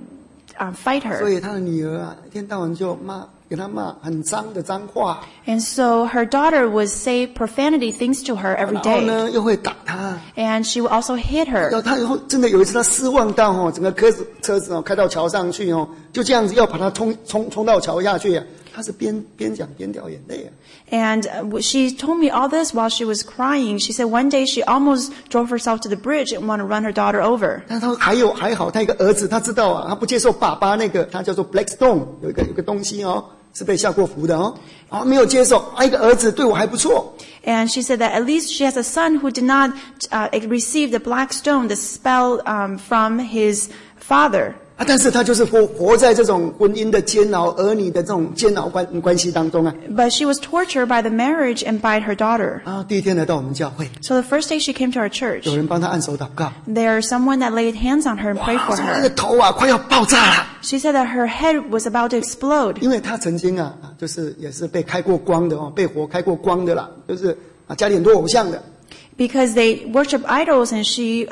fight her. 所以他的女儿一天到晚就给他骂很脏的脏话。 And so her daughter would say profanity things to her every 然后 day. 呢，又会打他。 And she would also hit her. 他以后真的有一次，他失望到整个车子开到桥上去就这样子要把他冲到桥下去他是边讲边掉眼泪 And she told me all this while she was crying. She said one day she almost drove herself to the bridge and wanted to run her daughter over. 但他说还好，他一个儿子，他知道他不接受爸爸那个，他叫做 Black Stone， 有一个东西是被下过符的没有接受。一个儿子对我还不错。 And she said that at least she has a son who did not receive the black stone, the spell from his father. 但是他就是活在这种婚姻的煎熬、儿女的这种煎熬关系当中 But she was tortured by the marriage and by her daughter. 第一天来到我们教会， So the first day she came to our church, 有人帮她按手祷告。 there's someone that laid hands on her and prayed for 她的 her. 头快要爆炸了。 She said that her head was about to explode. 因为她曾经就是也是被开过光的被火开过光的啦，就是家里很多偶像的。 Because they worship idols and she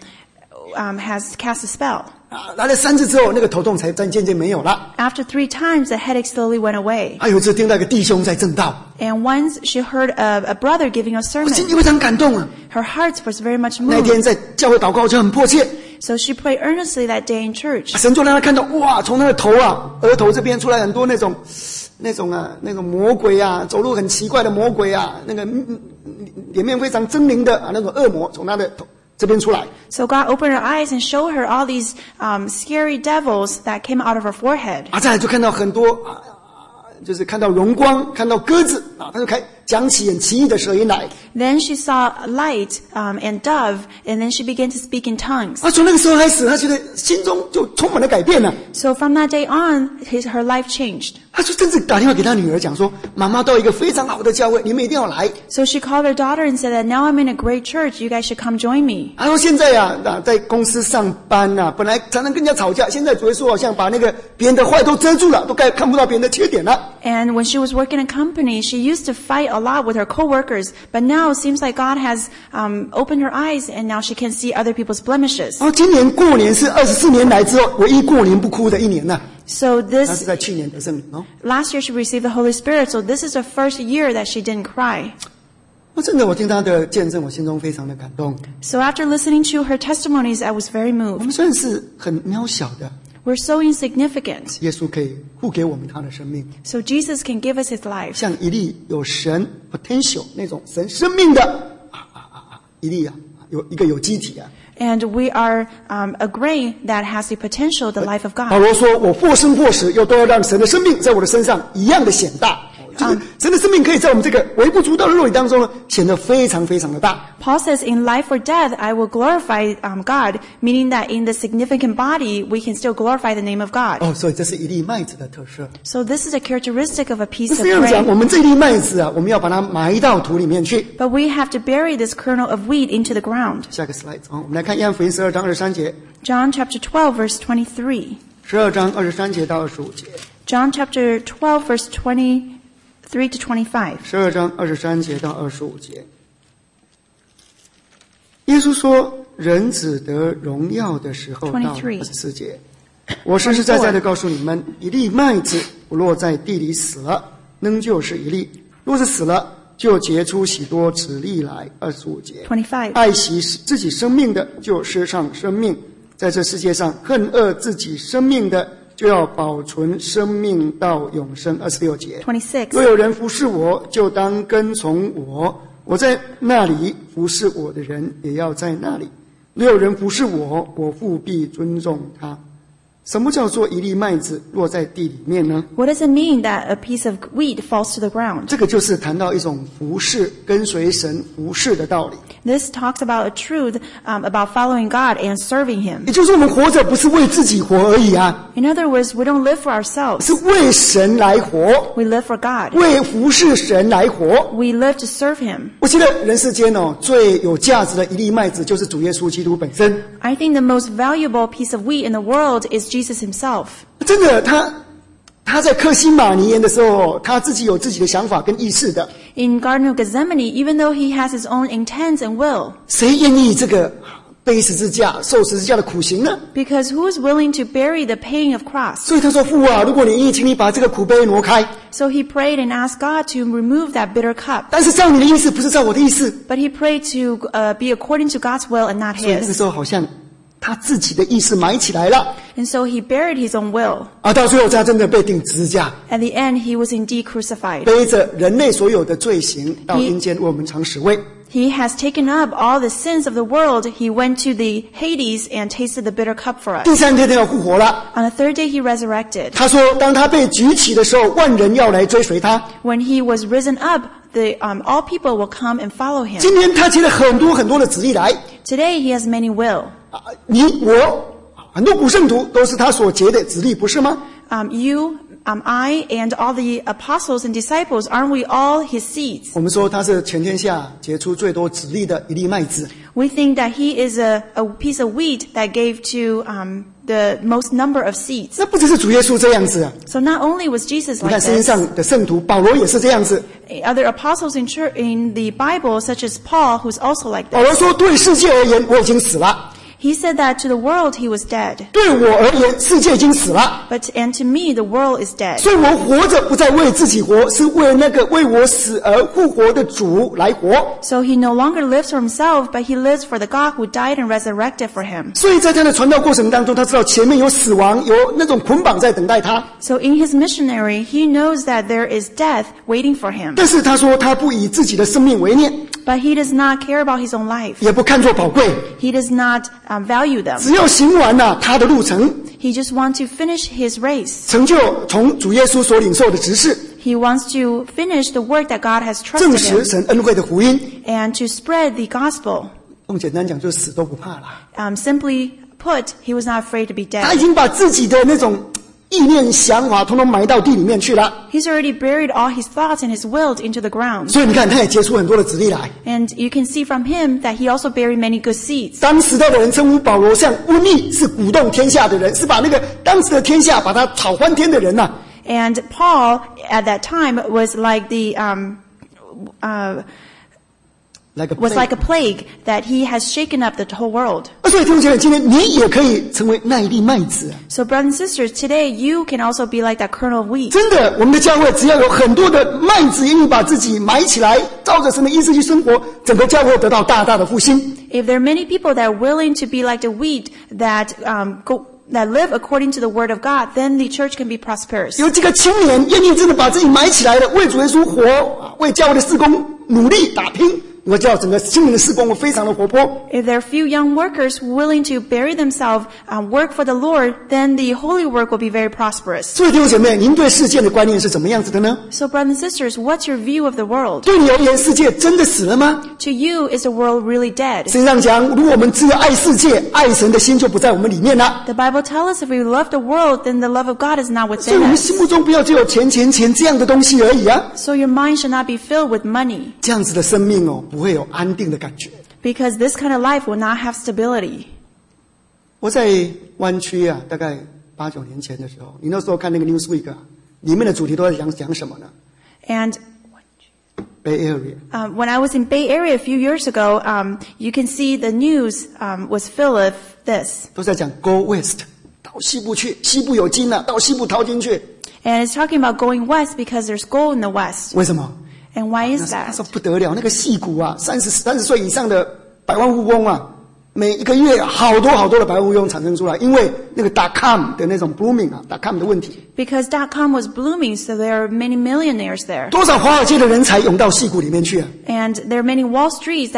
has cast a spell. 来了3次之后，那个头痛才渐渐没有了。 After 3 times, the headache slowly went away. 有一次听到一个弟兄在证道， And once she heard a brother giving a 心 sermon. 里非常感动 Her heart was very much 那天 moved. 在教会祷告就很迫切， So she prayed earnestly that day in church. 神就让她看到从她的头额头这边出来很多那种魔鬼走路很奇怪的魔鬼那个脸面非常狰狞的那种恶魔从她的头这边出来。 So God opened her eyes and showed her all these scary devils that came out of her forehead. 再来就看到很多就是看到荣光，看到鸽子她就讲起很奇异的舌音来。 Then she saw light and dove, and then she began to speak in tongues. 从那个时候开始，她觉得心中就充满了改变了。 So from that day on, her life changed. 她就甚至打电话给她女儿讲说：“妈妈到一个非常好的教会，你们一定要来。” So she called her daughter and said that now I'm in a great church. You guys should come join me. 她说现在在公司上班本来常常跟人家吵架，现在主耶稣好像把那个别人的坏都遮住了，都看不到别人的缺点了。 And when she was working in a company, she used to fight a lot with her coworkers, but now it seems like God has opened her eyes, and now she can see other people's blemishes. 今年过年是24年来之后唯一过年不哭的一年呢。 So 她是 this 在去年得圣灵 last year she received the Holy Spirit, so this is the first year that she didn't cry. 真的，我听她的见证，我心中非常的感动。 So after listening to her testimonies, I was very 我 moved. 们虽然是很渺小的， We're so insignificant. 耶稣可以付给我们他的生命， So Jesus can give us his life. 像一粒有神 potential 那种神生命的一粒有一个有机体 And we are a grain that has the potential, the life of 保 God. 罗说：“我或生或死，又都要让神的生命在我的身上一样的显大。”就是神的生命可以在我们这个微不足道的肉体当中显得非常非常的大。 Paul says, in life or death, I will glorify God, meaning that in the significant body, we can still glorify the name of God. 所以这是一粒麦子的特色。 So this is a characteristic of a piece 这 of 样讲，我 grain. 们这粒麦子我们要把它埋到土里面去。 But we have to bury this kernel of wheat into the ground. 下个 slide 我们来看约翰福音12章23节。 John chapter 12, verse 23. 12章23节到25节。 John chapter 12, verse 23 to 25. 12章23节到25节。耶稣说：“人子得荣耀的时候到了。” 24节，我实实在在的告诉你们，一粒麦子不落在地里死了，仍旧是一粒；若是死了，就结出许多子粒来。25节。 25. 爱惜自己生命的，就失上生命；在这世界上恨恶自己生命的，就要保存生命到永生。26节。 26. 若有人服侍我，就当跟从我；我在那里，服侍我的人也要在那里。若有人服侍我，我父必尊重他。什么叫做一粒麦子落在地里面呢？ What does it mean that a piece of wheat falls to the ground? 这个就是谈到一种服侍，跟随神服侍的道理。 This talks about a truth about following God and serving Him. 也就是我们活着不是为自己活而已啊， In other words, we don't live for ourselves. 是为神来活， We live for God. 为服侍神来活。 We live to serve Him. 我觉得人世间最有价值的一粒麦子就是主耶稣基督本身。 I think the most valuable piece of wheat in the world is Jesus Himself. 真的，他在客西马尼园的时候，他自己有自己的想法跟意识的。 In Garden of Gethsemane, even though He has His own intents and will, 谁愿意这个背十字架、受十字架的苦刑呢？ because who is willing to bear the pain of cross? 所以他说：“父啊，如果你愿意，请你把这个苦杯挪开。 So He prayed and asked God to remove that bitter cup. 但是照你的意思，不是照我的意思。” But He prayed to be according to God's will and not 所以那个 His. 时候好像他自己的意识埋起来了。 And so He buried His own will. 到最后他真的被钉十字架， At the end, He was indeed crucified. 背着人类所有的罪行到阴间为我们尝死味。 He has taken up all the sins of the world. He went to the Hades and tasted the bitter cup for us. 第三天他要复活了。 On the third day, He resurrected. 他说，当他被举起的时候，万人要来追随他。 When He was risen up, all people will come and follow Him. 今天他接了很多很多的子弟来， Today, He has many will. 你我很多古圣徒都是他所结的子弟，不是吗？ You, I, and all the apostles and disciples, aren't we all His seeds? 我们说他是全天下结出最多子粒的一粒麦子。 We think that He is a piece of wheat that gave to the most number of seeds. 那不只是主耶稣这样子啊， So not only was Jesus 你 like 看圣经 this, 上的圣徒保罗也是这样子。 other apostles in the Bible, such as Paul, who's also like 保罗 this. 说：“对世界而言，我已经死了； He said that to the world he was dead. 对我而言，世界已经死了。 And to me, the world is dead. 所以我活着不再为自己活，是为那个为我死而复活的主来活。 So he no longer lives for himself, but he lives for the God who died and resurrected for him. 所以在他的传道过程当中，他知道前面有死亡，有那种捆绑在等待他。 So in his missionary, he knows that there is death waiting for him. 但是他说，他不以自己的生命为念， But he does not care about his own life. 也不看作宝贵， He does not value them. 只要行完了他的路程， He just wants to finish his race. 成就从主耶稣所领受的职事， He wants to finish the work that God has 证 trusted 实 him 神恩惠的福音。 and to spread the gospel. 用简单讲，就是死都不怕了。 Simply put, he was not afraid to be 他已 dead. 经把自己的那种意念、想法，统统埋到地里面去了。 He's already buried all his thoughts and his will into the ground. 所以你看，他也结出很多的子粒来。 And you can see from him that he also buried many good seeds. 当时代的人称呼保罗像瘟疫，是鼓动天下的人，是把那个当时的天下把他吵翻天的人呐、 And Paul, at that time, was like a plague that he has shaken up the whole world. 所以弟兄姐妹，今天你也可以成为那一粒麦子。 So brothers and sisters, today you can also be like that kernel of wheat. 真的，我们的教会只要有很多的麦子愿意把自己埋起来，照着神的意思去生活，整个教会得到大大的复兴。 If there are many people that are willing to be like the wheat that live according to the word of God, then the church can be prosperous. 有几个青年愿意真的把自己埋起来的，为主耶稣活，为教会的事工努力打拼。你会知道整个青年的事工会非常的活泼。 If there are few young workers willing to bury themselves, work for the Lord, then the holy work will be very prosperous. 所以弟兄姐妹，您对世界的观念是怎么样子的呢？ So brothers and sisters, what's your view of the world? 对你而言，世界真的死了吗？ To you, is the world really dead? 圣经上讲，如果我们只有爱世界，爱神的心就不在我们里面了。 The Bible tells us if we love the world, then the love of God is not 所以 within 我们 us. 心目中不要只有钱这样的东西而已啊！ So your mind should not be filled with money, 这样子的生命不会有安定的感觉。 because this kind of life will not have stability. 我在湾区大概8、9年前的时候，你那时候看那个 Newsweek 里面的主题都在讲什么呢？ And Bay Area。 when I was in Bay Area a few years ago, you can see the news was filled with this. 都在讲 Go West， 到西部去，西部有金到西部淘金去。 And it's talking about going west because there's gold in the west. 为什么？ And why is 那 that? 时候不得了，那个矽谷啊，30岁以上的百万富翁啊，每一个月好多好多的百万富翁产生出来，因为那个 .com 的那种 blooming 啊 .com 的问题。 Because .com was blooming, so there are many millionaires there. 多少华尔街的人才涌到矽谷里面去啊？ And there are many Wall Street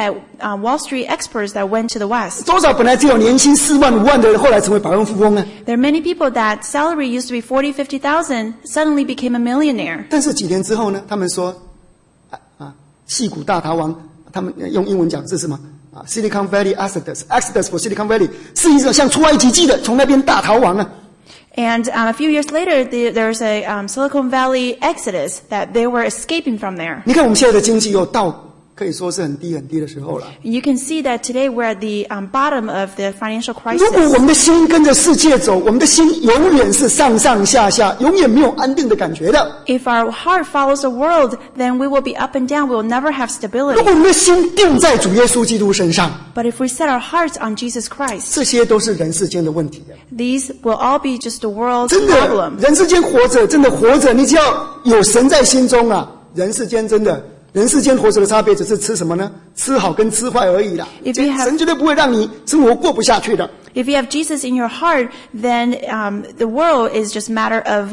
experts that went to the west. 多少本来只有年薪4万5万的人，后来成为百万富翁啊？ There are many people that salary used to be 40, 50,000 suddenly became a millionaire. 但是几年之后呢？他们说，矽谷大逃亡，他们用英文讲是什么？Silicon Valley Exodus for Silicon Valley 是一种像出埃及记的，从那边大逃亡啊。 And a few years later, there's a Silicon Valley exodus that they were escaping from there. 你看我们现在的经济又到可以说是很低很低的时候了。 You can see that today we're at the bottom of the financial 如果 crisis. 我们的心跟着世界走，我们的心永远是上上下下，永远没有安定的感觉的。 If our heart follows the world, then we will be up and down. We will never have 如 stability. 果我们的心定在主耶稣基督身上， But if we set our hearts on Jesus Christ, 这些都是人世间的问题。 these will all be just the world's 真的， problem. 人世间活着，真的活着，你只要有神在心中啊，人世间真的。人世间活着的差别只是吃什么呢？吃好跟吃坏而已啦。 If you have- 神绝对不会让你生活过不下去的。 If you have Jesus in your heart, then the world is just a matter of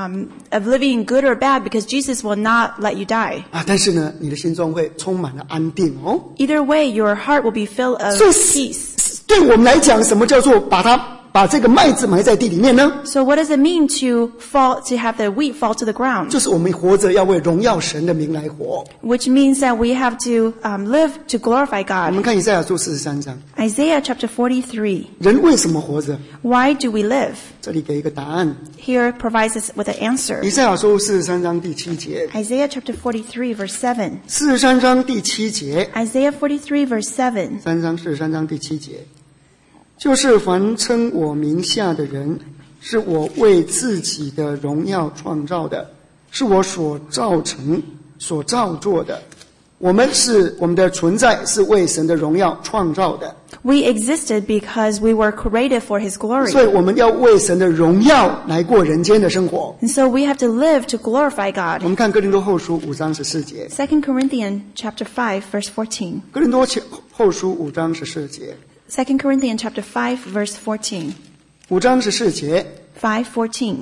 living good or bad, because Jesus will not let you die. 但是呢，你的心中会充满了安定哦。 Either way, your heart will be filled of 所以 peace. 对我们来讲，什么叫做把这个麦子埋在地里面呢？ So what does it mean to have the wheat fall to the ground? 就是我们活着要为荣耀神的名来活。 Which means that we have to live to glorify 我 God. 们看以赛亚书43章， Isaiah chapter 43. 人为什么活着？ Why do we live? 这里给一个答案。 Here provides us with an answer. 以赛亚书43章第7节， Isaiah chapter 43 verse 7. 43章第7节， Isaiah 43 verse 7. 43章第7节，就是凡称我名下的人，是我为自己的荣耀创造的，是我所造成、所造作的。我们的存在是为神的荣耀创造的， We existed because we were created for His glory. 所以我们要为神的荣耀来过人间的生活。 And so we have to live to glorify 我 God. 们看哥林多后书5章14节， 2 Corinthians chapter 5 verse 14. 哥林多后书5章14节， 2 Corinthians chapter 5 verse 14. 5章14节， 5:14.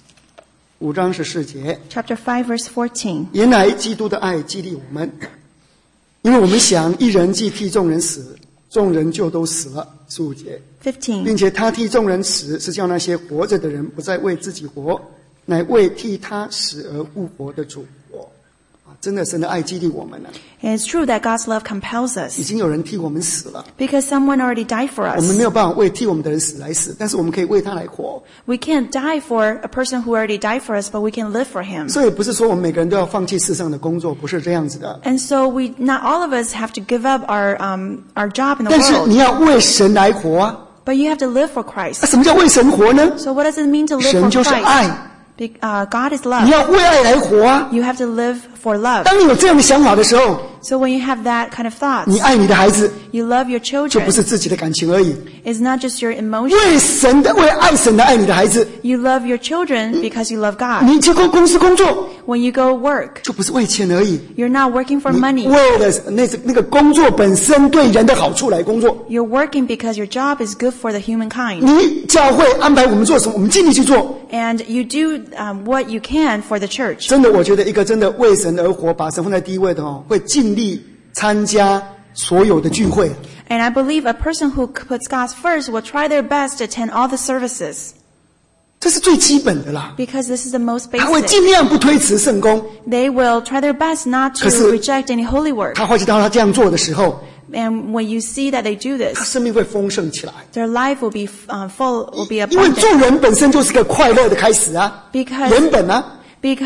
5章14节， Chapter 5 verse 14. 原来基督的爱激励我们，因为我们想一人既替众人死，众人就都死了。15节， 15. 并且他替众人死，是叫那些活着的人不再为自己活，乃为替他死而复活的主活。真的，神的爱激励我们了。 And it's true that God's love compels 已 us 经有人替我们死了， because someone already died for 我们没 us. 有办法为替我们的人死来死，但是我们可以为他来活。 We can't die for a person who already died for us, but we can live for him. 所以不是说我们每个人都要放弃世上的工作，不是这样子的。 And so not all of us have to give up our job in the 但是 world, 你要为神来活啊！ but you have to live for Christ. 什么叫为神活呢？ So what does it mean to live 神 for 就是 Christ? 爱， God is 你 love. 要为爱来活啊！ You have to live for love. 当你有这样的想法的时候， So when you have that kind of thoughts, 你爱你的孩子， you love your 就 children. 不是自己的感情而已。 It's not just your emotion. 为爱神的爱你的孩子， You love your children because you love God. 你去公司工作， When you go work, 就不是为钱而已。 you're not working for 你 money. 为了那个工作本身对人的好处来工作。 You're working because your job is good for the humankind. 你教会安排我们做什么，我们尽力去做。 And you do what you can for the church. 真的，我觉得一个真的为神而活，把神放在第一位的会尽力参加所有的聚会。 And I believe a person who puts God first will try their best to attend all the services 这是最基本的啦。 because this is the most 他会 basic. 尽量不推辞圣工， They will try their best not to 可是 reject any holy work. 他会知道他这样做的时候， And when you see that they do 他 this, 生命会丰盛起来。 their life will be will be 因为做 abundant 人本身就是个快乐的开始啊， because 原本啊，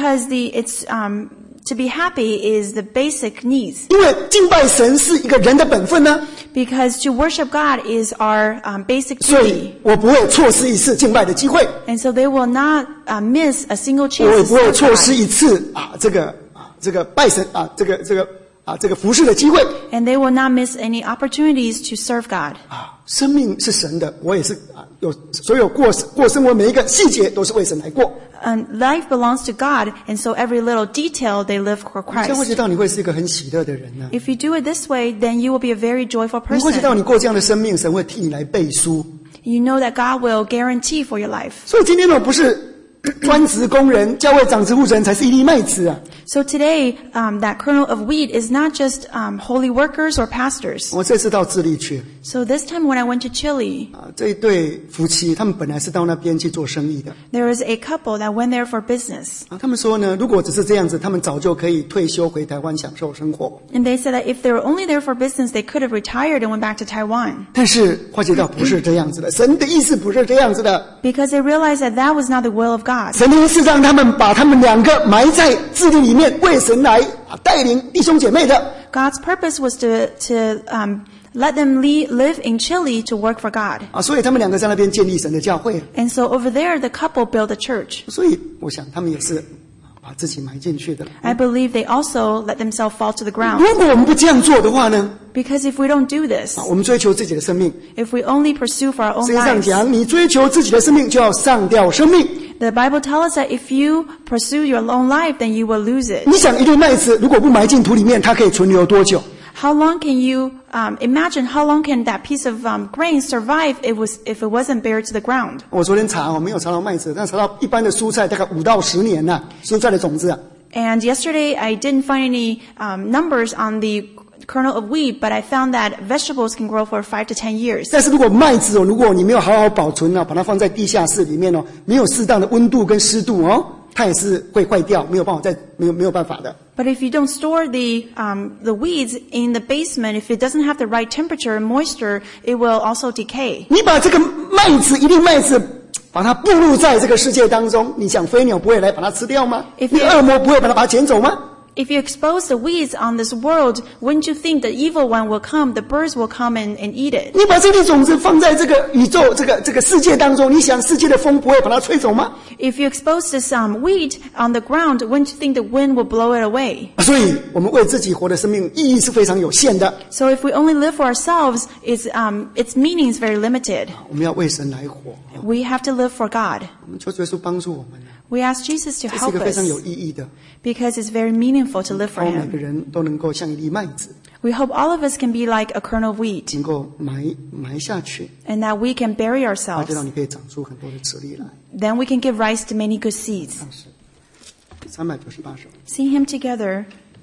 it's to be happy is the basic needs. 因为敬拜神是一个人的本分呢、 Because to worship God is our basic 所 duty. 以我不会错失一次敬拜的机会， And so they will not miss a single 我 chance 也 to 不会 serve 错失 God. 一次这个拜神这个服侍的机会 And they will not miss any opportunities to serve God. 生命是神的，我也是有所有过生活每一个细节都是为神来过。 And life belongs to God, and so every little detail they live for 这样会 Christ. 知道你会是一个很喜乐的人呢。 If you do it this way, then you will be a very joyful 你会知道 person. 你过这样的生命，神会替你来背书。 You know that God will guarantee for your life. 所以今天呢，不是专职工人、教会长子负责人才是一粒麦子啊。 So today, that kernel of wheat is not just holy workers or pastors. 我这次到智利去 So this time when I went to Chile, 这一对夫妻他们本来是到那边去做生意的 there was a couple that went there for business. 他们说呢，如果只是这样子，他们早就可以退休回台湾享受生活。 And they said that if they were only there for business, they could have retired and went back to Taiwan. 但是化解到不是这样子的，神的意思不是这样子的。 Because they realized that that was not the will of God. 神的意思让他们把他们两个埋在智利里面，为神来带领弟兄姐妹的。 God's purpose was to let them live in Chile to work for God. 所以他们两个在那边建立神的教会。 And so over there, the couple built a church. 所以我想他们也是把自己埋进去的。 I believe they also let themselves fall to the ground. 如果我们不这样做的话呢， Because if we don't do this, 我们追求自己的生命， if we only pursue for our own 圣经上 lives, 讲，你追求自己的生命就要上吊生命。 the Bible tells us that if you pursue your own life, then you will lose it. 你想一粒麦子如果不埋进土里面，它可以存留多久？ How long can you imagine? How long can that piece of grain survive if it wasn't buried to the ground? 我昨天查，我没有查到麦子，但查到一般的蔬菜大概5到10年呐，蔬菜的种子啊。 And yesterday I didn't find any numbers on the kernel of wheat, but I found that vegetables can grow for 5 to 10 years. 但是如果麦子如果你没有好好保存把它放在地下室里面没有适当的温度跟湿度它也是会坏掉，没有办法没有办法的。 But if you don't store the weeds in the basement, if it doesn't have the right temperature and moisture, it will also decay. 你把这个麦子一粒麦子把它暴露在这个世界当中，你想飞鸟不会来把它吃掉吗？ If 你恶魔不会把它捡走吗？ If you expose the weeds on this world, wouldn't you think the evil one will come, the birds will come and eat it? 你把这粒种子放在这个宇宙这个世界当中，你想世界的风不会把它吹走吗？ If you expose this wheat on the ground, wouldn't you think the wind will blow it away? 所以我们为自己活的生命意义是非常有限的。 So if we only live for ourselves, its meaning is very limited. 我们要为神来活， We have to live for God. 我们求耶稣帮助我们， We ask Jesus to 这是一 help 个非常 us 有意义的， because it's very meaningful to live for 让每个 Him. 人都能够像一粒麦子， We hope all of us can be like a kernel of wheat 能够埋下去， and that we can bury 它 ourselves. 就让你可以长出很多的籽粒来。 Then we can give rise to many good seeds. 398首 Sing Him together,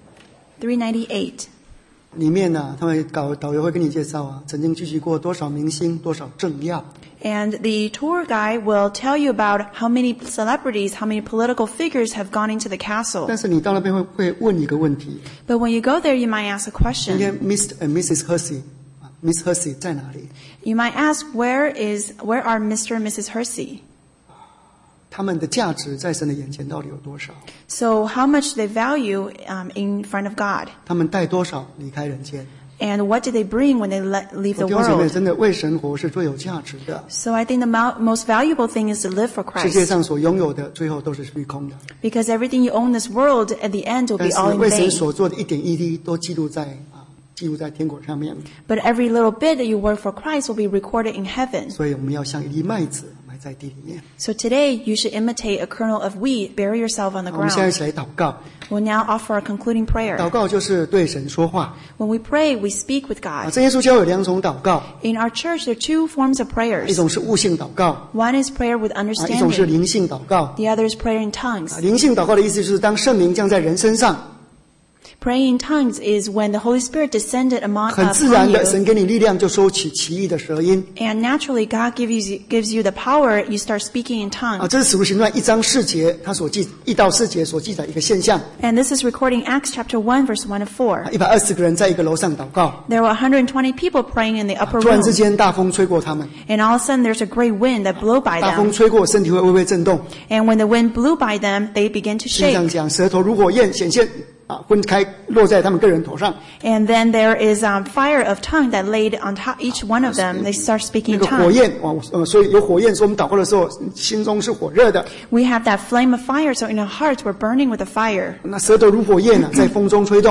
398. 里面呢，他们导游会跟你介绍曾经聚集过多少明星，多少政要。 And the tour guide will tell you about how many celebrities, how many political figures have gone into the castle. 但是你到那边会问一个问题： But when you go there, you might ask a 今 question. 天 Mr. and Mrs. Hersey，Miss Hersey 在哪里？ You might ask, where are Mr. and Mrs. Hersey? 他们的价值在神的眼前到底有多少？ So how much they value in front of God? 他们带多少离开人间？ And what do they bring when they leave 我 the 弟兄姐妹， world? 真的为神活是最有价值的。 So I think the most valuable thing is to live for 世界 Christ. 上所拥有的，最后都是虚空的。 Because everything you own in this world, at the end, will 但 be 是 all in 为神 vain. 所做的一点一滴，都记录在天国上面。 But every little bit that you work for Christ will be recorded in heaven. 所以我们要像一粒麦子埋在地里面。 So today, you should imitate a kernel of wheat, bury yourself on the 我们现在一 ground. 起来祷告。 We'll now offer a concluding 祷 prayer. 告就是对神说话。 When we pray, we speak with God. 真耶稣教有2种祷告， In our church, there are 2 forms of 一 prayers. 种是悟性祷告， One is prayer with 一种是 understanding. 灵性祷告。 The other is prayer in tongues. 灵性祷告的意思就是当圣灵降在人身上， Praying in tongues is when the Holy Spirit descended 很自然 upon 的， you. 神给你力量就收起奇异的舌音。 And naturally, God gives you the power. You start speaking in tongues. 这是使徒行传1章4节，它所记1到4节所记载一个现象。 And this is recording Acts chapter 1, verse 1 to 4. 120个人在一个楼上祷告， There were 120 people praying in the upper 突然之 room. 间大风吹过他们， And all of a sudden, there's a great wind that blew by 大风 them. 吹过，身体会微微震动。 And when the wind blew by them, they began to 经常 shake. 讲，舌头如火焰显现分开落在他们个人头上。 And then there is fire of tongue that laid on top each one of them. They start 那 speaking in 个火 tongues. 焰所以有火焰，所以我们祷告的时候心中是火热的。 We have that flame of fire, so in our hearts we're burning with the fire. 那舌头如火焰在风中吹动。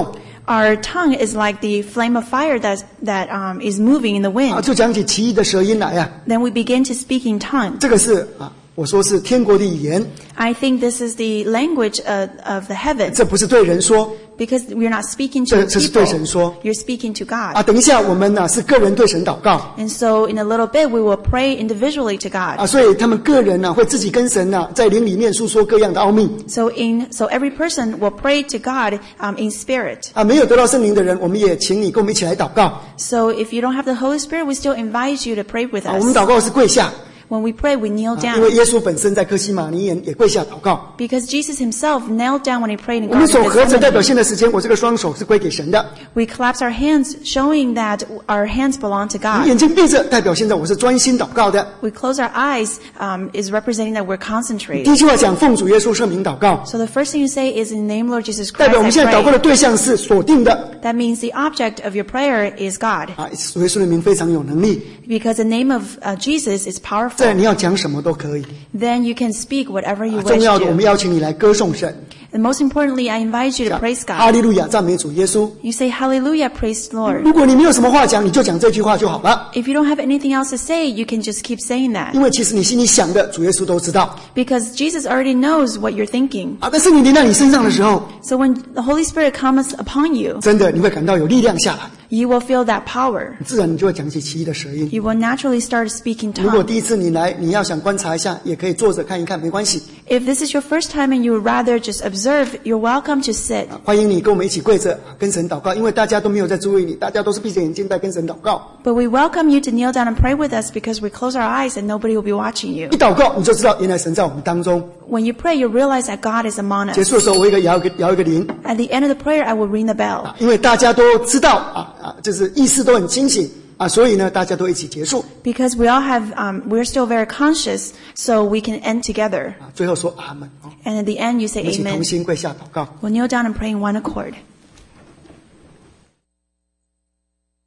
Our tongue is like the flame of fire that is moving in the wind. 就讲起奇异的舌音来啊。 Then we begin to speak in tongue. 这个是我说是天国的语言， I think this is the language of the heavens. 这不是对人说 Because we're not speaking to 这是对神说 people. You're speaking to God. 等一下我们是个人对神祷告 And so in a little bit, we will pray individually to God. 所以他们个人会自己跟神在灵里面诉说各样的奥秘 So every person will pray to God in spirit. 没有得到圣灵的人，我们也请你跟我们一起来祷告 So if you don't have the Holy Spirit, we still invite you to pray with 我们 us. 祷告是跪下 When we pray, we kneel 因为 down. 耶稣本身在客西马尼园也跪下祷告 Because Jesus himself knelt down when he prayed in 我们 Garden 手 of 合着代表 Gethsemane. 现在时间，我这个双手是归给神的 We clapped our hands, showing that our hands belong to 我们眼 God. 睛闭着，代表现在我是专心祷告的 We close our eyes, is representing that we're 第 concentrated. 一句话讲奉主耶稣圣名祷告 So the first thing you say is in the name of Lord Jesus 代 Christ 表我们 I 现在祷告 pray. 的对象是锁定的 That means the object of your prayer is God. 主耶稣的名非常有能力 Because the name of Jesus is 在 powerful. 你要讲什么都可以 Then you can speak whatever you 重 wish 要的我们 to. 邀请你来歌颂神 And most importantly, I invite you to 讲 praise 哈 God. 利路亚赞美主耶稣 You say hallelujah, praise the Lord. 如果你没有什么话讲，你就讲这句话就好了 If you don't have anything else to say, you can just keep saying that. 因为其实你心里想的主耶稣都知道 Because Jesus already knows what you're thinking. 但是你临到你身上的时候 So when the Holy Spirit comes upon you, 真的你会感到有力量下来 you will feel that power. 自然你就会讲起奇异的舌音 You will naturally start speaking 如果 tongue. 第一次你来你要想观察一下也可以坐着看一看没关系 If this is your first time and you would rather just observe, you're welcome to sit. 欢迎你跟我们一起跪着跟神祷告因为大家都没有在注意你大家都是闭着眼睛在跟神祷告 But we welcome you to kneel down and pray with us because we close our eyes and nobody will be watching you. 一祷告你就知道原来神在我们当中 When you pray, you realize that God is among 结 us. 束的时候我会摇一个铃 At the end of the prayer, I will ring the bell. 因为大家都知道就是意识都很清醒所以呢大家都一起结束 Because we all have, we're still very conscious, so we can end together. 最后说阿门 And at the end, you 我 say 们一起同 amen. 心跪下祷告 We'll kneel down and pray in one accord.